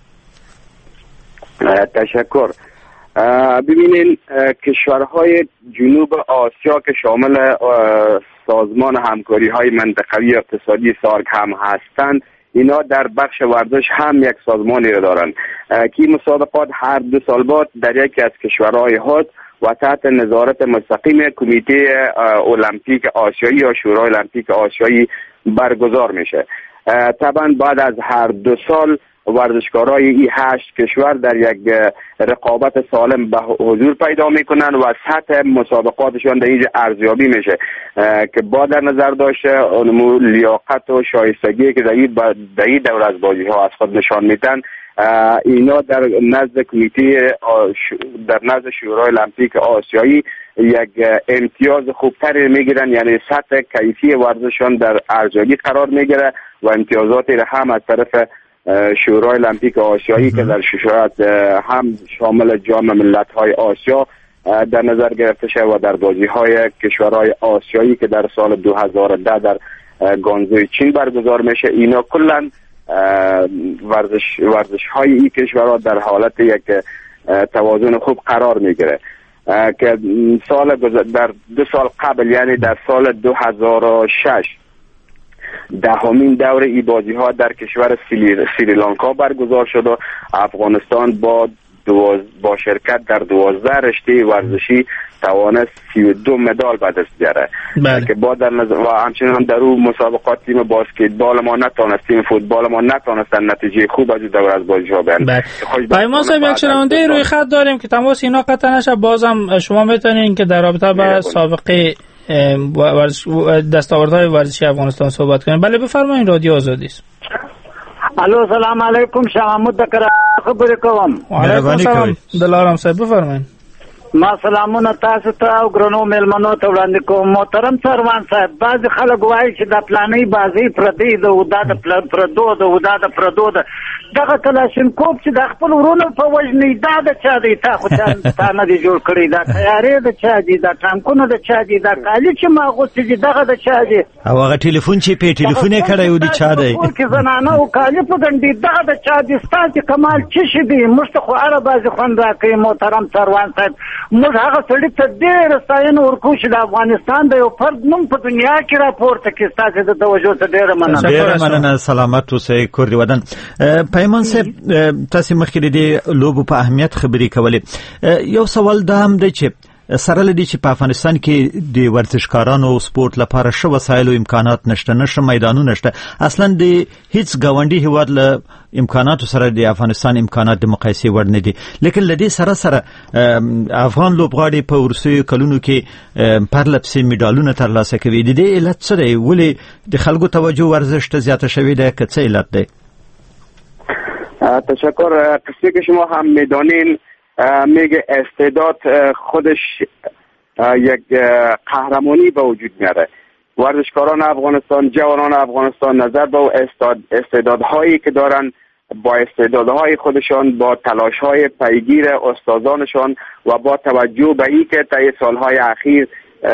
تشکر. ببینین کشورهای جنوب آسیا که شامل سازمان همکاری های منطقوی اقتصادی سارک هم هستند، اینا در بخش ورزش هم یک سازمانی را دارند که مسابقات هر 2 سال بعد در یکی از کشورهای خود و تحت نظارت مستقیم کمیته المپیک آسیایی یا شورای المپیک آسیایی برگزار میشه. طبعا بعد از هر 2 سال ورزشکارای این 8 کشور در یک رقابت سالم به حضور پیدا میکنن و سطح مسابقاتشان در اینجا ارزیابی میشه که با در نظر داشته لیاقت و شایستگی که در این دور از بازی ها از خود نشان میدن، اینا در نزد کمیته در نزد شورای المپیک آسیایی یک امتیاز خوبتری میگیرن، یعنی سطح کیفی ورزششان در ارزیابی قرار میگیره و امتیازاتی را هم از طرف شورای المپیک آسیایی که در شاید هم شامل جام ملت‌های آسیا در نظر گرفته شده و در بازی‌های کشورهای آسیایی که در سال 2010 در گانزوی چین برگزار میشه، اینا کلاً ورزش‌های این کشورها در حالت یک توازن خوب قرار میگیره که در 2 سال قبل، یعنی در سال 2006 10مین دور ای بازی ها در کشور سریلانکا برگزار شد و افغانستان با شرکت در 12 رشته ورزشی توانست 32 مدال به دست بیاره که با در نظر و همچنین در اون مسابقات تیم باسکتبال ما نتونست، تیم فوتبال ما نتونستن نتیجه خوب از دور از بازی ها بیارن. پیمان صاحب، یک شنونده روی خط داریم که تماس اینا قطع نشه، بازم شما میتونین که در رابطه با سابقه دستاوردهای ورزشی افغانستان صحبت کنیم. بله بفرمایید، رادیو آزادی است. الو سلام علیکم، شامود دکر خبرې کوم. وعلیکم السلام دلارام صاحب بفرمایید. ما سلامونه تاسو ته او ګرانو مېلمنو ته وړاندې کوم. محترم سروان صاحب، بعض خلک وایي چې د پلانې بازي پردي د ودا د پردو د ودا د پردو د دغه کلاشینکوف چې د خپل ورونو په وژنې دا د چا دی؟ تا خو تا نه دی جوړ کړی، دا تیارې د چا دی؟ دا ټانکونه د چا دی؟ دا کالي چې ما اغوستي دي دغه د چا دی؟ او هغه ټلیفون چې په ټلیفون یې کړی و د چا دی؟ کې زنانه او کالي په ګنډي دغه د چا دی؟ ستاسې کمال څه شي دی؟ موږ ته خو هره بازي خوند راکوي. محترم سروان صاحب، موږ هغه سړي ته ډېره ستاینه ورکوو چې د افغانستان د یو فرد نوم په دنیا کې راپورته کړي. ستاسې د توجه ته ډېره مننه. ډېره مننه. سلامت اوسئ کور دی ودان. پیمان صاحب، تاسو مخکې د لوبو په اهمیت خبرې کولې. یو سوال دا هم دی چې سره لدی چې په افغانستان کې د ورزشکارانو او سپورت لپاره شو وسایل او امکانات نشته میدانونه نشته، اصلا د هیڅ ګاونډي هیواد له امکاناتو سره د افغانستان امکانات د مقایسې وړ نه دي. لیکن لدی سره افغان لوبغاړي په ورسوي کلونو کې پرلپسې میډالونه ترلاسه کوي. د دې علت څه دی؟ ولې د خلکو توجه ورزش ته زیاته شوې ده؟ که څه علت دی؟ تشکر. قصه که شما هم میدانین میگه استعداد خودش یک قهرمانی به وجود میاره. ورزشکاران افغانستان، جوانان افغانستان نظر به استعدادهایی که دارن، با استعدادهای خودشان، با تلاشهای پیگیر استادانشان و با توجه به این که طی سالهای اخیر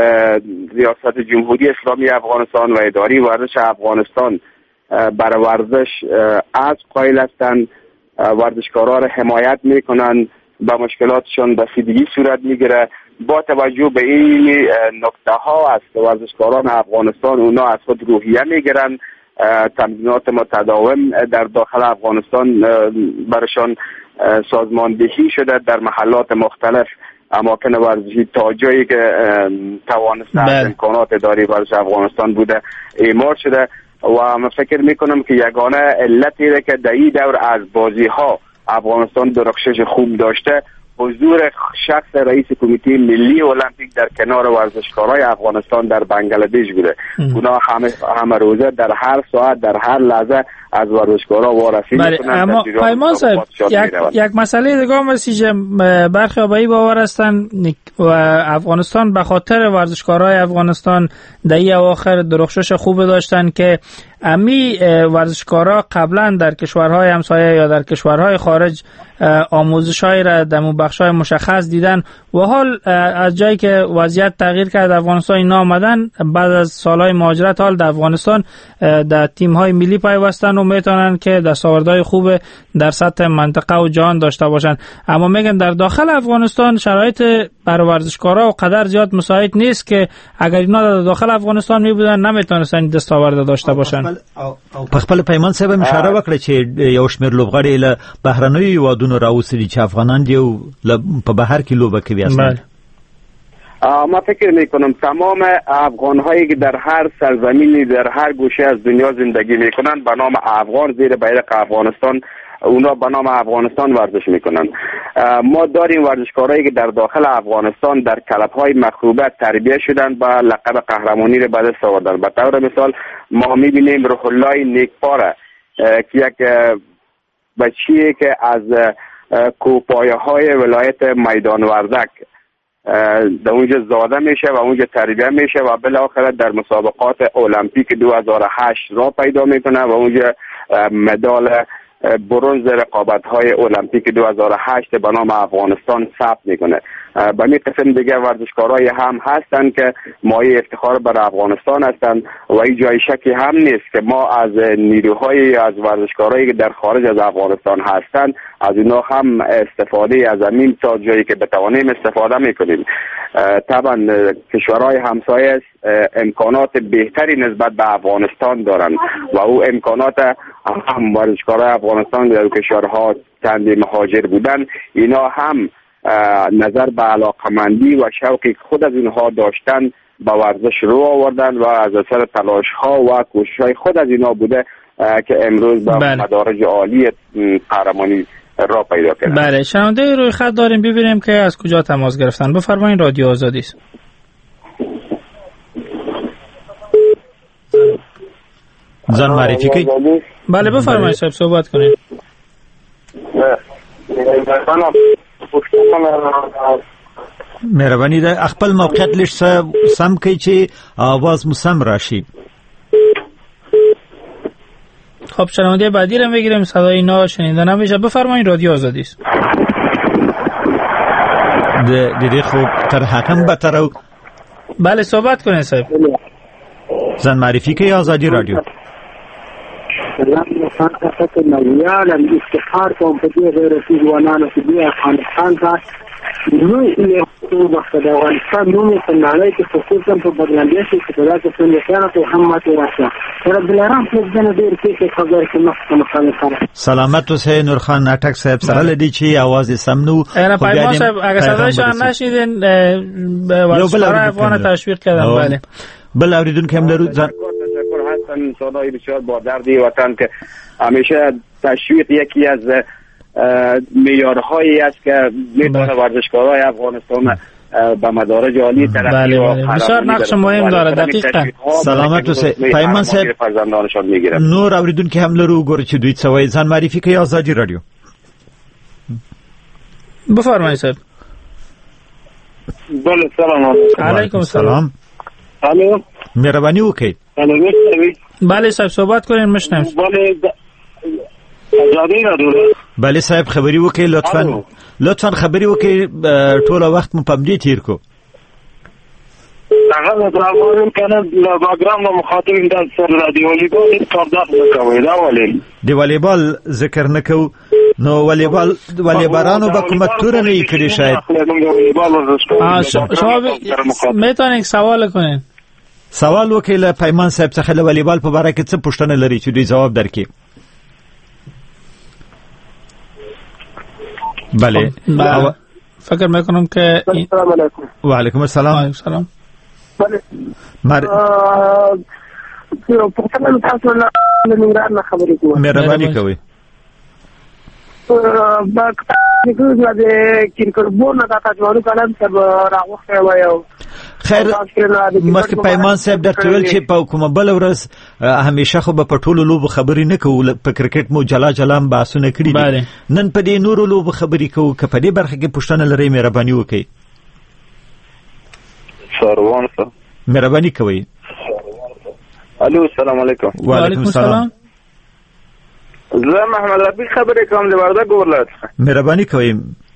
ریاست جمهوری اسلامی افغانستان و اداره ورزش افغانستان بر ورزش از قائل هستند، ورزشکاران را حمایت میکنن، با مشکلاتشان رسیدگی صورت میگیره. با توجه به این نکته ها است که ورزشکاران افغانستان اونا از خود روحیه میگیرن. تمرینات متداوم در داخل افغانستان برشان سازماندهی شده در محلات مختلف، اماکن ورزشی تا جایی که توانسته از امکانات اداره ورزش افغانستان بوده اعمار شده. و من فکر میکنم که یگانه علتی را که در این دور از بازی ها افغانستان درخشش خوب داشته حضور شخص رئیس کمیته ملی المپیک در کنار ورزشکارای افغانستان در بنگلادش بوده. اونا همه روزه در هر ساعت در هر لحظه از ورزشکارا وارسی میکنن. اما پیمان صاحب، یک مسئله دیگه هم هستی که برخی آبایی باور هستن و افغانستان به خاطر ورزشکارای افغانستان در این اواخر درخشش خوب داشتن که امی ورزشکارا قبلا در کشورهای همسایه یا در کشورهای خارج آموزش‌های را در بخش‌های مشخص دیدن و حال از جایی که وضعیت تغییر کرد افغانستان اینا آمدن، بعد از سالهای مهاجرت حال در افغانستان در تیم‌های ملی پیوستن و میتونن که دستاوردهای خوب در سطح منطقه و جهان داشته باشن. اما میگن در داخل افغانستان شرایط برای ورزشکارا و قدر زیاد مساعد نیست که اگر اینا در داخل افغانستان می بودن نمیتونستن دستاورد داشته باشن. په خپل پیمان صاحب اشاره وکړه چې یو شمېر لوبغاړي له بهرنیو هیوادونو راوستلي چې افغانان دي او په بهر کې لوبه کوي اصلا. ما فکر میکنم تمام افغان هایی که در هر سرزمینی در هر گوشه از دنیا زندگی میکنن به نام افغان زیر بیرق افغانستان اونا به نام افغانستان ورزش میکنن. ما داریم ورزشکارایی که در داخل افغانستان در کلب‌های مخروبه تربیت شدن با لقب قهرمانی را به دست آوردن. به طور مثال ما میبینیم روح الله نیکپاره که یک بچه‌ای که از کوپایه‌های ولایت میدان وردک در اونجا زاده میشه و اونجا تربیت میشه و بالاخره در مسابقات المپیک 2008 را پیدا میکنه و اونجا مدال برنز رقابت‌های المپیک 2008 به نام افغانستان ثبت میکنه. به این قسم دیگه ورزشکارایی هم هستن که مایه افتخار بر افغانستان هستن و این جای شکی هم نیست که ما از نیروهای از ورزشکارایی که در خارج از افغانستان هستن از اینا هم استفاده از امین تا جایی که بتوانیم استفاده میکنیم. طبعا کشورهای همسایه امکانات بهتری نسبت به افغانستان دارن و او امکانات هم ورزشکارای افغانستان در کشورها چند مهاجر بودن اینا هم نظر به علاقمندی و شوقی خود از اینها داشتن به ورزش رو آوردن و از اثر تلاش ها و کوشش های خود از اینا بوده که امروز به مدارج عالی قهرمانی را پیدا کردن. بله شنونده روی خط داریم، ببینیم که از کجا تماس گرفتن. بفرمایید، رادیو آزادی است. زن معرفی کی؟ بله بفرمایید صاحب صحبت کنید. مهربانی ده خپل موقعیت لږ سم کوي چې आवाज مو سم راشي. خب شنونده بعدی رو میگیریم، صدای اینا شنیده نمیشه. بفرمایید، رادیو آزادی است. دیدی خوب تر حکم بتر. بله صحبت کنید صاحب. زن معرفی که آزادی رادیو. افغانستان ته نویال افتخار کوم په دې غیرتي ځوانانو چې د افغانستان ته نوې له وخت د افغانستان نومې په نړۍ کې خصوصا په بنگلاديش کې په داسې څنګه ته هم ماته راځي. رب العالمین په دې ډېر کې خبر کې مخکې سلامت اوسه نورخان اٹک صاحب سره لدی چې आवाज سم نو خو بیا صاحب اگه صدایش نشیدین ورزشکارای افغان تشویق کردن. بله بل اوریدونکو هم لرو. انسان‌های بسیار با دردی وطن که همیشه تشویق یکی از معیارهایی است که میتونه ورزشکارای افغانستان به مدارج عالی ترقی و بسیار نقش مهم داره. دقیقاً سلامت اوسه پیمان صاحب فرزندانشان میگیرن. نور اوریدونکو هم لرو ګور چې دوی څوي ځان معرفي کوي. آزادی رادیو. بفرمایید صاحب. بله سلام علیکم السلام. الو مهربانی وکړئ. بله صاحب صحبت کنین مشنم. بله صاحب خبری وکړئ لطفاً خبری وکړئ. ټول وخت مو په دې تیر کو. هغه درامون کنه لا باګرام نو مخاطبین د سر رادیو والیبال استفاده کوي دا ولې دی والیبال ذکر نکو نو والیبالانو با کومه تور نه کړی شاید. شما میتونید سوال کنین. سوال وکړه پیمان صاحب څخه له والیبال په اړه کې څه پوښتنه لري چې دوی جواب درکړي. بله فکر میکنم که السلام علیکم. و علیکم السلام. السلام. بله پوښتنه تاسو له نوران نه خبرې کوم. مهرباني کوئ. با کله د کینکربون نه تاسو کلام سره راغوښته وایو. خیر مخکې پیمان صاحب درته ویل چې په کومه بل ورځ همیشه خو په ټولو لوبو خبرې نه کوو. په کرکټ مو جلا بحثونه کړي دي. نن په دې نورو لوبو خبرې کوو. که په دې برخه کې پوښتنه لرئ مهرباني وکړئ. سروان صاحب مهرباني کوئ. الو السلام علیکم. وعلیکم السلام. زه محمد رفیق خبرې کوم د وردګ ولایت. مهرباني کوئ.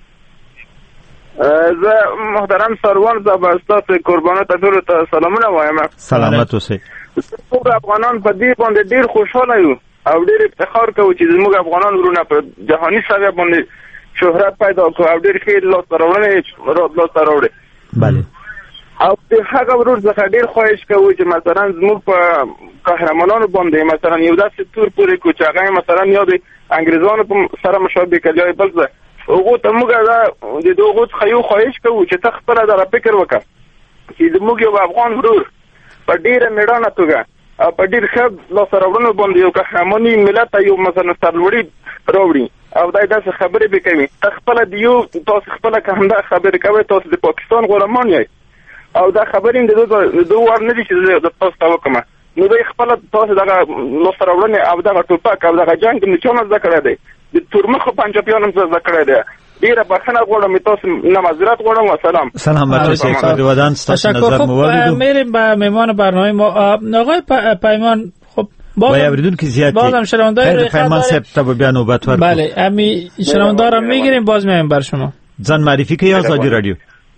زه محترم سروان صاحب تاسو قربانو ته سلامونه وایم. سلامت اوسئ. ټول افغانان په دې باندې ډیر خوشاله یو او ډیر افتخار کوو چې زموږ افغانان ورونه په جهاني سطح باندې شهرت پیدا کړو او ډیر ښه لاسته راوړي. بله او د هغه ورور څخه ډیر خواهش کوو چې مثلا زموږ په قهرمانانو باندې مثلا یو داسې تور پورې کو چې هغه مثلا یا د انګریزانو په سره مشابه کړي یا بل څه هغه ته موږ د دغه څخه یو خواهش کوو چې ته خپل دا فکر وکړه چې موږ یو افغان ورور په ډیره میړانه توګه او په ډیر ښه لاسته راوړنو باندې یو قهرماني ملت ته یو مثلا سرلوړي راوړي او دا داسې خبرې به کوي خپل دیو تاسو خپل همدا خبرې کوي تاسو د پاکستان غلامان یې او دا خبرې د دوه ور نه دي چې تاسو ته وکم نو دوی خپل تاسو دغه لاسته راوړنې او دغه ټوپک او دغه جنگ نه چونه ذکر دی د تورمخ پنځپیانو څخه ذکر دی ډیره بخښنه غواړم تاسو نه معذرت غواړم و سلام علیکم د ودان تاسو نظر مو واردو میریم به مهمان برنامه ما آقای پیمان خب با یاوریدونکو زیاتی بازم شنوندار پیمان صاحب تا بیا نوبت ورکو بله امی شنوندارم میگیریم باز میایم بر شما زن معرفی کی آزادی رادیو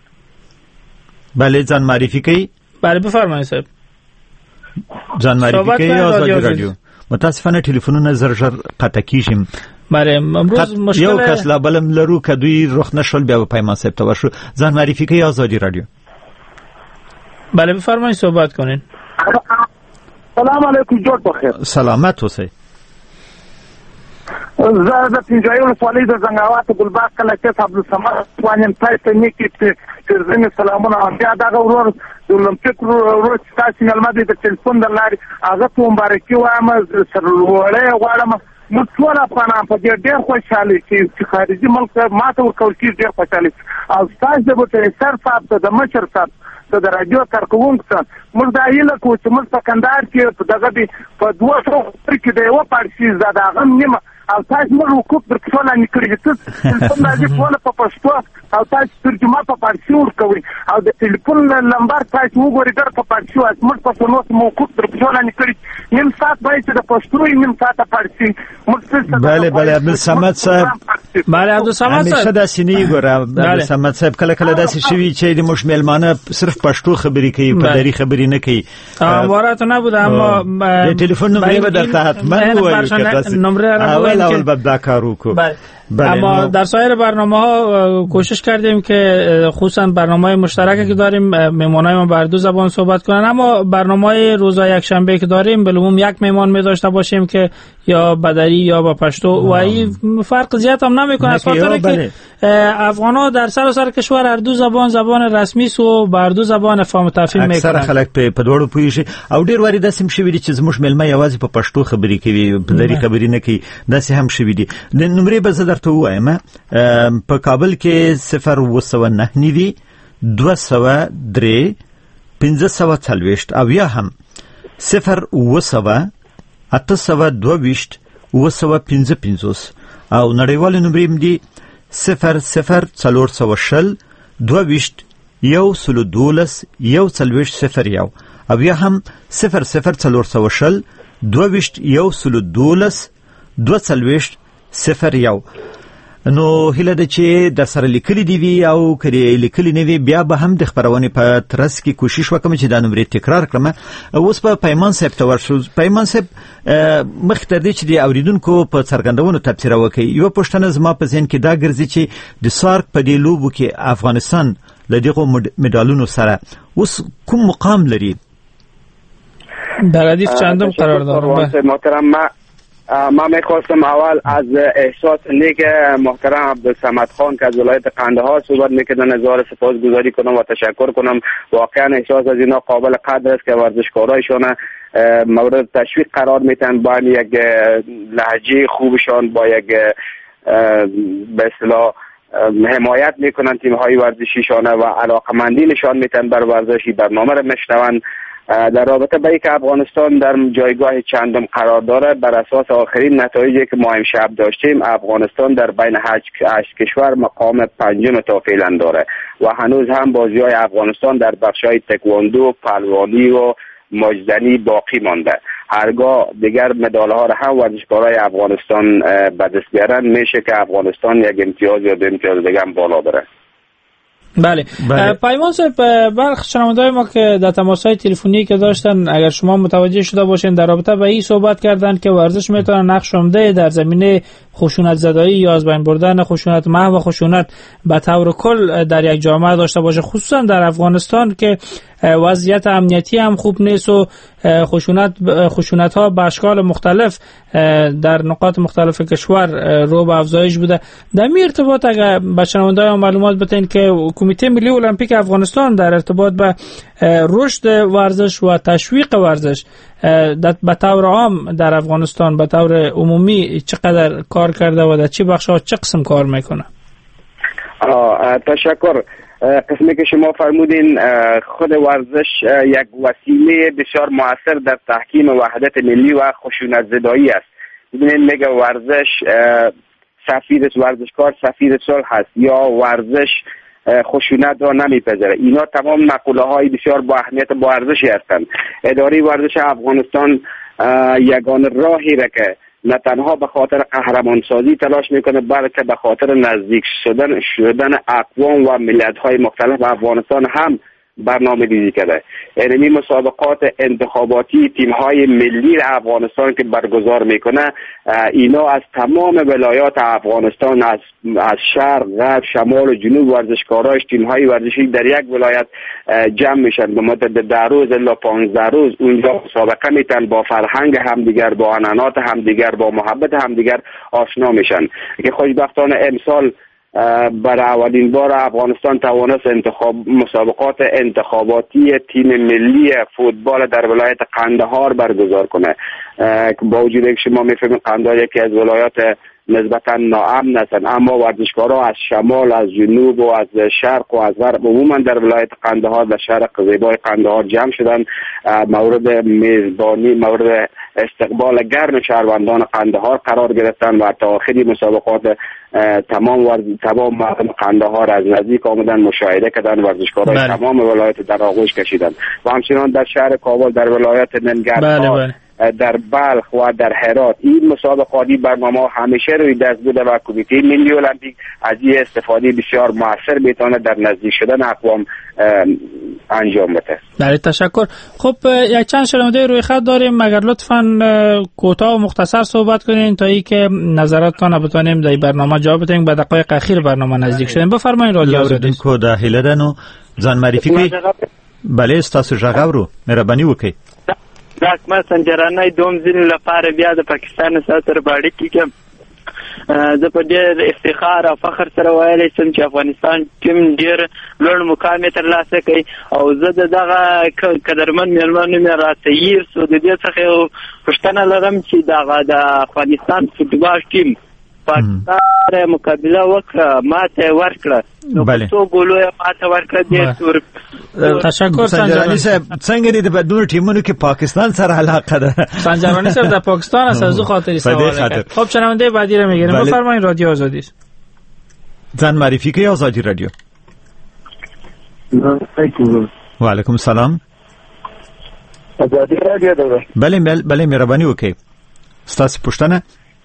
بله زن معرفی کی بله بفرمایید صاحب زن معرفی کی آزادی رادیو متاسفانه تلفنونه زرجر قطع کیږي بله امروز مشکل یو کس لا بلم لرو که دوی رخ نشول بیا پیمان صاحب تا ورشو زن معرفی کی آزادی رادیو بله بفرمایید صحبت کنین سلام علیکم جوړ بخیر سلامت اوسئ زه د پنځایو ولسوالۍ د زنګاوات ګلباغ کلچه عبدالصمد وانیم تاسو نه کې چې سلامونه بیا دغه ورور د اولمپیک ورور تاسو ملمه د ټلیفون د لارې هغه ته مبارکي وایم سرلوړی غواړم موږ ټول افغانان په دې ډېر خوشحاله چې خارجي ملک ماته ورکول کېږي ډېر خوشحاله او ستاسو د بوتل سر صاحب ته د مشر صاحب ته د راډیو کارکوونکو ته موږ دا هیله کوو چې موږ په کندهار کې په دغه په 200 کې د یوه پاړسي زده د هغه نیمه او تاسو موږ حقوق در پښتو لاندې کړي چې تاسو راځي ټول په پښتو او تاسو ترجمه په فارسي ورکوي او د ټلیفون نمبر تاسو وګورئ در په فارسي او موږ په نو حقوق در پښتو لاندې کړي نیم ساعت باید د پښتو نیم ساعت فارسي بله بله عبدالصمد صاحب بله عبدالصمد صاحب همیشه داسې نه ګوره عبدالصمد صاحب کله کله داسې شوي چې د موږ میلمانه صرف پښتو خبرې کوي په دري خبرې نه کوي وارات نبوده اما د ټلیفون نمبر به درته حتما ووایو که تاسو اول بعد دا کارو کو اما در سایر برنامه‌ها کوشش کردیم که خصوصا برنامه‌های مشترکی که داریم مهمانای ما بر دو زبان صحبت کنن اما برنامه‌های روزهای یکشنبه که داریم بالعموم یک مهمان می داشته باشیم که یا بدری یا با پشتو و این فرق زیاد هم نمیکنه از خاطر که افغان‌ها در سراسر کشور هر دو زبان رسمی سو بر دو زبان فهم و تفهیم میکنن اکثر خلک په دوړو پوهیږي او ډیر واری داسې شوی دي چې زموږ ملما یوازې په پښتو خبرې کوي په دري خبرې نه کوي داسې هم شوی دي د نمرې به زه درته وایم په کابل کې 009 نیوي 203 1540 او یا هم 0 822 955 او نړیوال نمرې مدي 00 420 22 112 140 او یا هم 00 420 22 112 240 نو هله د چې د سره لیکلي دی وی او کړي لیکلي نه وی بیا به هم د خبرونه په ترڅ کې کوشش وکم چې دا نمبر تکرار کړم اوس په پیمان صاحب ته ورشو پیمان صاحب مخته دي چې د اوریدونکو په څرګندونو تبصره وکړي یو پښتنه زما په ذهن کې دا ګرځي چې د سارک په دی لوبو کې افغانستان لدغه مډالونو سره اوس کوم مقام لري در ردیف چندم قرار داره محترم ما میخواستم اول از احساس نیک محترم عبدالصمد خان که از ولایت قندهار صحبت میکردن اظهار سپاسگزاری کنم و تشکر کنم واقعا احساس از اینا قابل قدر است که ورزشکارایشان مورد تشویق قرار میتن با یک لهجه خوبشان با یک به اصطلاح حمایت میکنن تیم‌های ورزشیشانه و علاقمندی نشان میتن بر ورزشی برنامه را میشنون در رابطه با اینکه افغانستان در جایگاه چندم قرار داره بر اساس آخرین نتایجی که ما امشب داشتیم افغانستان در بین 8 کشور مقام پنجم تا فعلا داره و هنوز هم بازی‌های افغانستان در بخش‌های تکواندو، پهلوانی و مجزنی باقی مانده. هرگاه دیگر مدال‌ها را هم ورزشکارای افغانستان به دست بیارن میشه که افغانستان یک امتیاز یا دو امتیاز دیگه هم بالا بره. بله پیمان صاحب برخ شنونده‌های ما که در تماس‌های تلفنی که داشتن اگر شما متوجه شده باشین در رابطه با این صحبت کردن که ورزش میتونه نقش عمده در زمینه خشونت زدایی یا از بین بردن خشونت محو و خشونت به طور کل در یک جامعه داشته باشه، خصوصا در افغانستان که وضعیت امنیتی هم خوب نیست و خشونت ها به اشکال مختلف در نقاط مختلف کشور رو به افزایش بوده. در این ارتباط اگر به شنوندگان معلومات بدین که کمیته ملی المپیک افغانستان در ارتباط به رشد ورزش و تشویق ورزش به طور عام در افغانستان به طور عمومی چقدر کار کرده و در چه بخش‌ها چه قسم کار میکنه؟ تشکر. قسمی که شما فرمودین خود ورزش یک وسیله بسیار مؤثر در تحکیم وحدت ملی و خشونت زدایی است. ببینید میگه ورزش ورزشکار سفیر صلح است یا ورزش خشونت را نمیپذیره. اینا تمام مقوله های بسیار با اهمیت با ارزشی هستند. اداره ورزش افغانستان یگانه راهی را که نه تنها به خاطر قهرمانسازی تلاش میکنه بلکه به خاطر نزدیک شدن اقوام و ملت‌های مختلف افغانستان هم برنامه ریزی کرده. یعنی مسابقات انتخاباتی تیم‌های ملی افغانستان که برگزار میکنه اینا از تمام ولایات افغانستان از شرق، غرب، شمال و جنوب ورزشکارایش تیم‌های ورزشی در یک ولایت جمع میشن به مدت 10 روز الا 15 روز اونجا مسابقه میتن، با فرهنگ همدیگر، با عنعنات همدیگر، با محبت همدیگر آشنا میشن که خوشبختانه امسال برای اولین بار افغانستان توانست مسابقات انتخاباتی تیم ملی فوتبال در ولایت قندهار برگزار کنه. با وجود اینکه شما میفهمید قندهار یکی از ولایات نسبتا ناامن هستند، اما ورزشکارها از شمال، از جنوب و از شرق و از غرب عموما در ولایت قندهار در شهر زیبای قندهار جمع شدند. مورد میزبانی، مورد استقبال گرم شهروندان قندهار قرار گرفتند و تا آخری مسابقات تمام مردم قندهار از نزدیک آمدن مشاهده کردند. ورزشکارای تمام ولایت در آغوش کشیدند و همچنان در شهر کابل، در ولایت ننگرهار، در بلخ و در هرات این مسابقاتی برنامه همیشه روی دست بوده و کمیته ملی المپیک از این استفاده بسیار موثر میتونه در نزدیک شدن اقوام انجام بده. بله تشکر. خب یک چند شنونده روی خط داریم، مگر لطفاً کوتاه و مختصر صحبت کنین تا ای که نظراتتان بتونیم در برنامه جواب بدیم. به دقایق اخیر برنامه نزدیک شدیم. بفرمایید رادیو آزادی کو داخله دنو ځان معرفي کړئ. بله ستاسو ژغ ورو مهرباني وکړئ. ما سنجرانه دوم ځل لپاره بیا د پاکستان سره تر باندې کېږم. زه په ډېر افتخار او فخر سره ویلی شم چې افغانستان ټیم ډېر لوړ مقام یې ترلاسه کوي او زه د دغه قدرمن میلمنو مې راته هیر سو د دې څخه یو پوښتنه لرم چې دغه د افغانستان فوټبال ټیم پاکستان سره مقابله وکړه، ماته ورکړه، نو څو ګولو یې ماته ورکړه. دې تشکر سنجرانی صاحب. څنګه دې په دوه ټیمونو کې پاکستان سره علاقه ده؟ سنجرانی صاحب در پاکستان است، از خاطری سوال کرد. خب شنونده بعدی رو میگیریم. بفرمایید رادیو آزادی است. ځان معرفي کړئ. آزادی رادیو. و علیکم السلام. آزادی رادیو ده. بله مهرباني وکړئ. ستاسو پوښتنه؟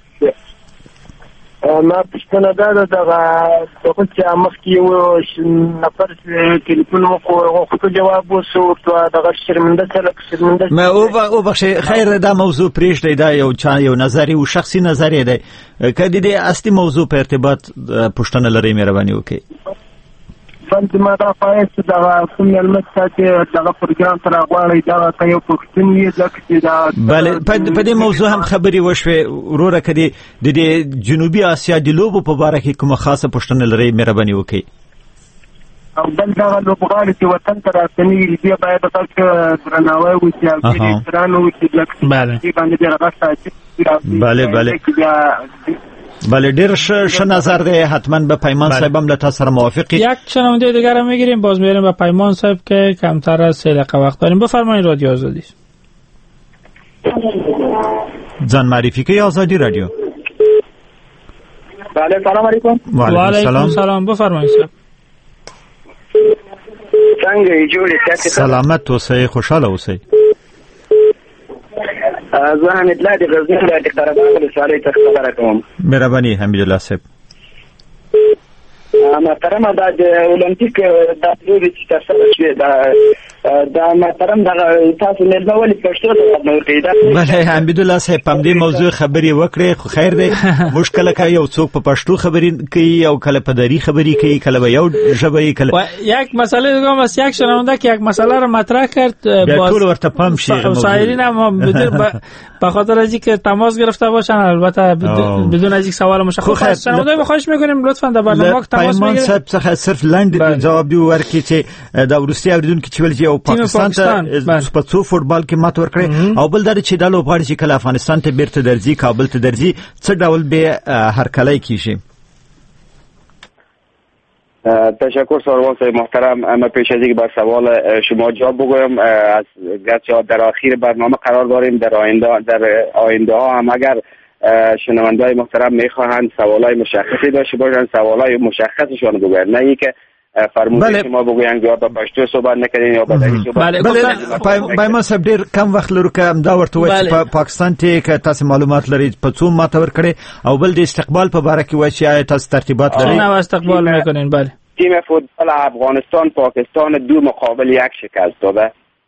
ما پوښتنه ده دغه چې مخکې یو نفر ټلیفون وکړو جواب وسو دغه شرمنده سره ما او بخښه خیر دا موضوع پرېږدئ، دا یو نظر او شخصي نظر دی. کله دې اصلي موضوع په ارتباط پوښتنه لرئ مهرباني وکړئ. ما دا پای چې دا کوم علمت چې دا پروګرام تر غواړي دا یو پوښتنه یې ځکه دا بله په دې موضوع هم خبري وشوه وروره کدي د جنوبي اسیا د لوبو په اړه کې کومه خاصه پوښتنه لرئ مهرباني وکړئ. او بل دا لوبغاړي چې وطن ته راځي دې باید تاسو درناوی وکړئ او دې ترانو چې بله باندې راغښتای. بله ډیر ښه نظر دی. حتما به پیمان صاحب هم له تاسو سره موافقی. یک شنونده دیگر هم میگیریم، باز میریم به پیمان صاحب که کمتر از 3 دقیقه وقت داریم. بفرمایید رادیو آزادی. ځان معرفي کړئ. آزادی رادیو. بله سلام علیکم. و علیکم السلام. بفرمایید صاحب. څنګه جوړی؟ سلامت اوسئ، خوشاله اوسئ. زه حمید الله د غزنی ولایت قرهباغ ولسوالۍ څخه خبره کوم. مهرباني حمید الله صاحب. محترم د المپیک د لوبې چې ترسره شوې د محترم د تاسو نه ولې پښتو ته نو کېده. بله حمیدالله صاحب په دې موضوع خبرې وکړې خو خیر دی مشکل کوي یو څوک په پښتو خبرې کوي او کله په دری خبرې کوي کله به یو ژبه کله یک مسئله دیگه است. یک شنونده که یک مسئله رو مطرح کرد با طول ورته پام شي شاعرین هم به خاطر از اینکه تماس گرفته باشن البته بدون از یک سوال مشخص شنونده بخواهش میکنیم لطفا در برنامه تماس بگیرید. صاحب څخه صرف لنډ جواب دی ورکړي چې د روسي اوریدونکو چې ولې او پاکستان ته په څو فوټبال کې مات ورکړي او بل در چې د لوبغاړي چې کله افغانستان ته بیرته درځي کابل ته درځي څه ډول به هرکلی کیږي. تشکر سروان صاحب محترم. من پیش از اینکه بر سوال شما جواب بگویم از گرچه در آخر برنامه قرار داریم در آینده ها هم اگر شنونده‌های محترم میخواهند سوالای مشخصی داشته باشند سوالای مشخصشان بگویند نه اینکه فرموده شما بگویند یا با پښتو صحبت نکردین یا با دری صحبت. بله پایمان صاحب ډیر کم وخت لرو که دا ورته وایي چې پاکستان ته که تاسو معلومات لرئ په څو ماته ورکړي او بل د استقبال په باره کې وایي چې آیا تاسو ترتیبات لرئ؟ نه استقبال میکنین. بله تیم فوتبال افغانستان پاکستان 2 مقابل 1 شکست داده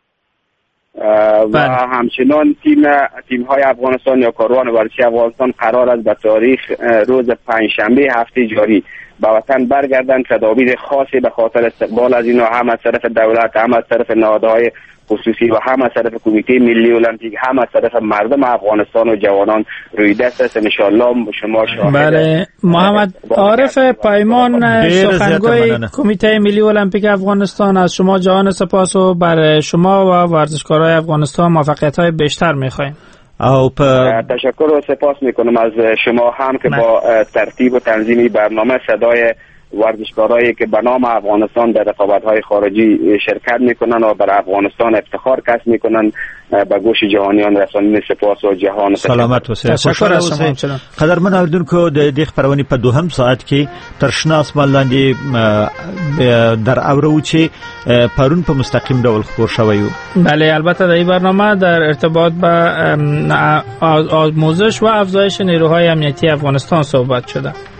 و همچنان تیم های افغانستان یا کاروان ورزشی افغانستان قرار است به تاریخ روز پنجشنبه هفته جاری به وطن برگردند. تدابیر خاصی به خاطر استقبال از اینا هم از طرف دولت هم از طرف نهادهای خصوصی و هم از طرف کمیته ملی المپیک هم از طرف مردم افغانستان و جوانان روی دست است. ان شاء الله شما شاهد. بله محمد عارف پیمان سخنگوی کمیته ملی المپیک افغانستان از شما جهان سپاس و بر شما و ورزشکارای افغانستان موفقیت‌های بیشتر می‌خوایم. تشکر و سپاس میکنم از شما هم که با ترتیب و تنظیم برنامه صدای ورزشکارایی که به نام افغانستان در رقابت‌های خارجی شرکت میکنن و بر افغانستان افتخار کسب میکنن به گوش جهانیان رسانین سپاس و جهان سلامت اوسئ. تشکر از شما. قدرمن اوریدونکو د دې خبرونه په دوهم ساعت کې تر شنه اسمان لاندې در اورو چې پرون په مستقیم ډول خبر شوی. بله البته در این برنامه در ارتباط با آموزش و افزایش نیروهای امنیتی افغانستان صحبت شده.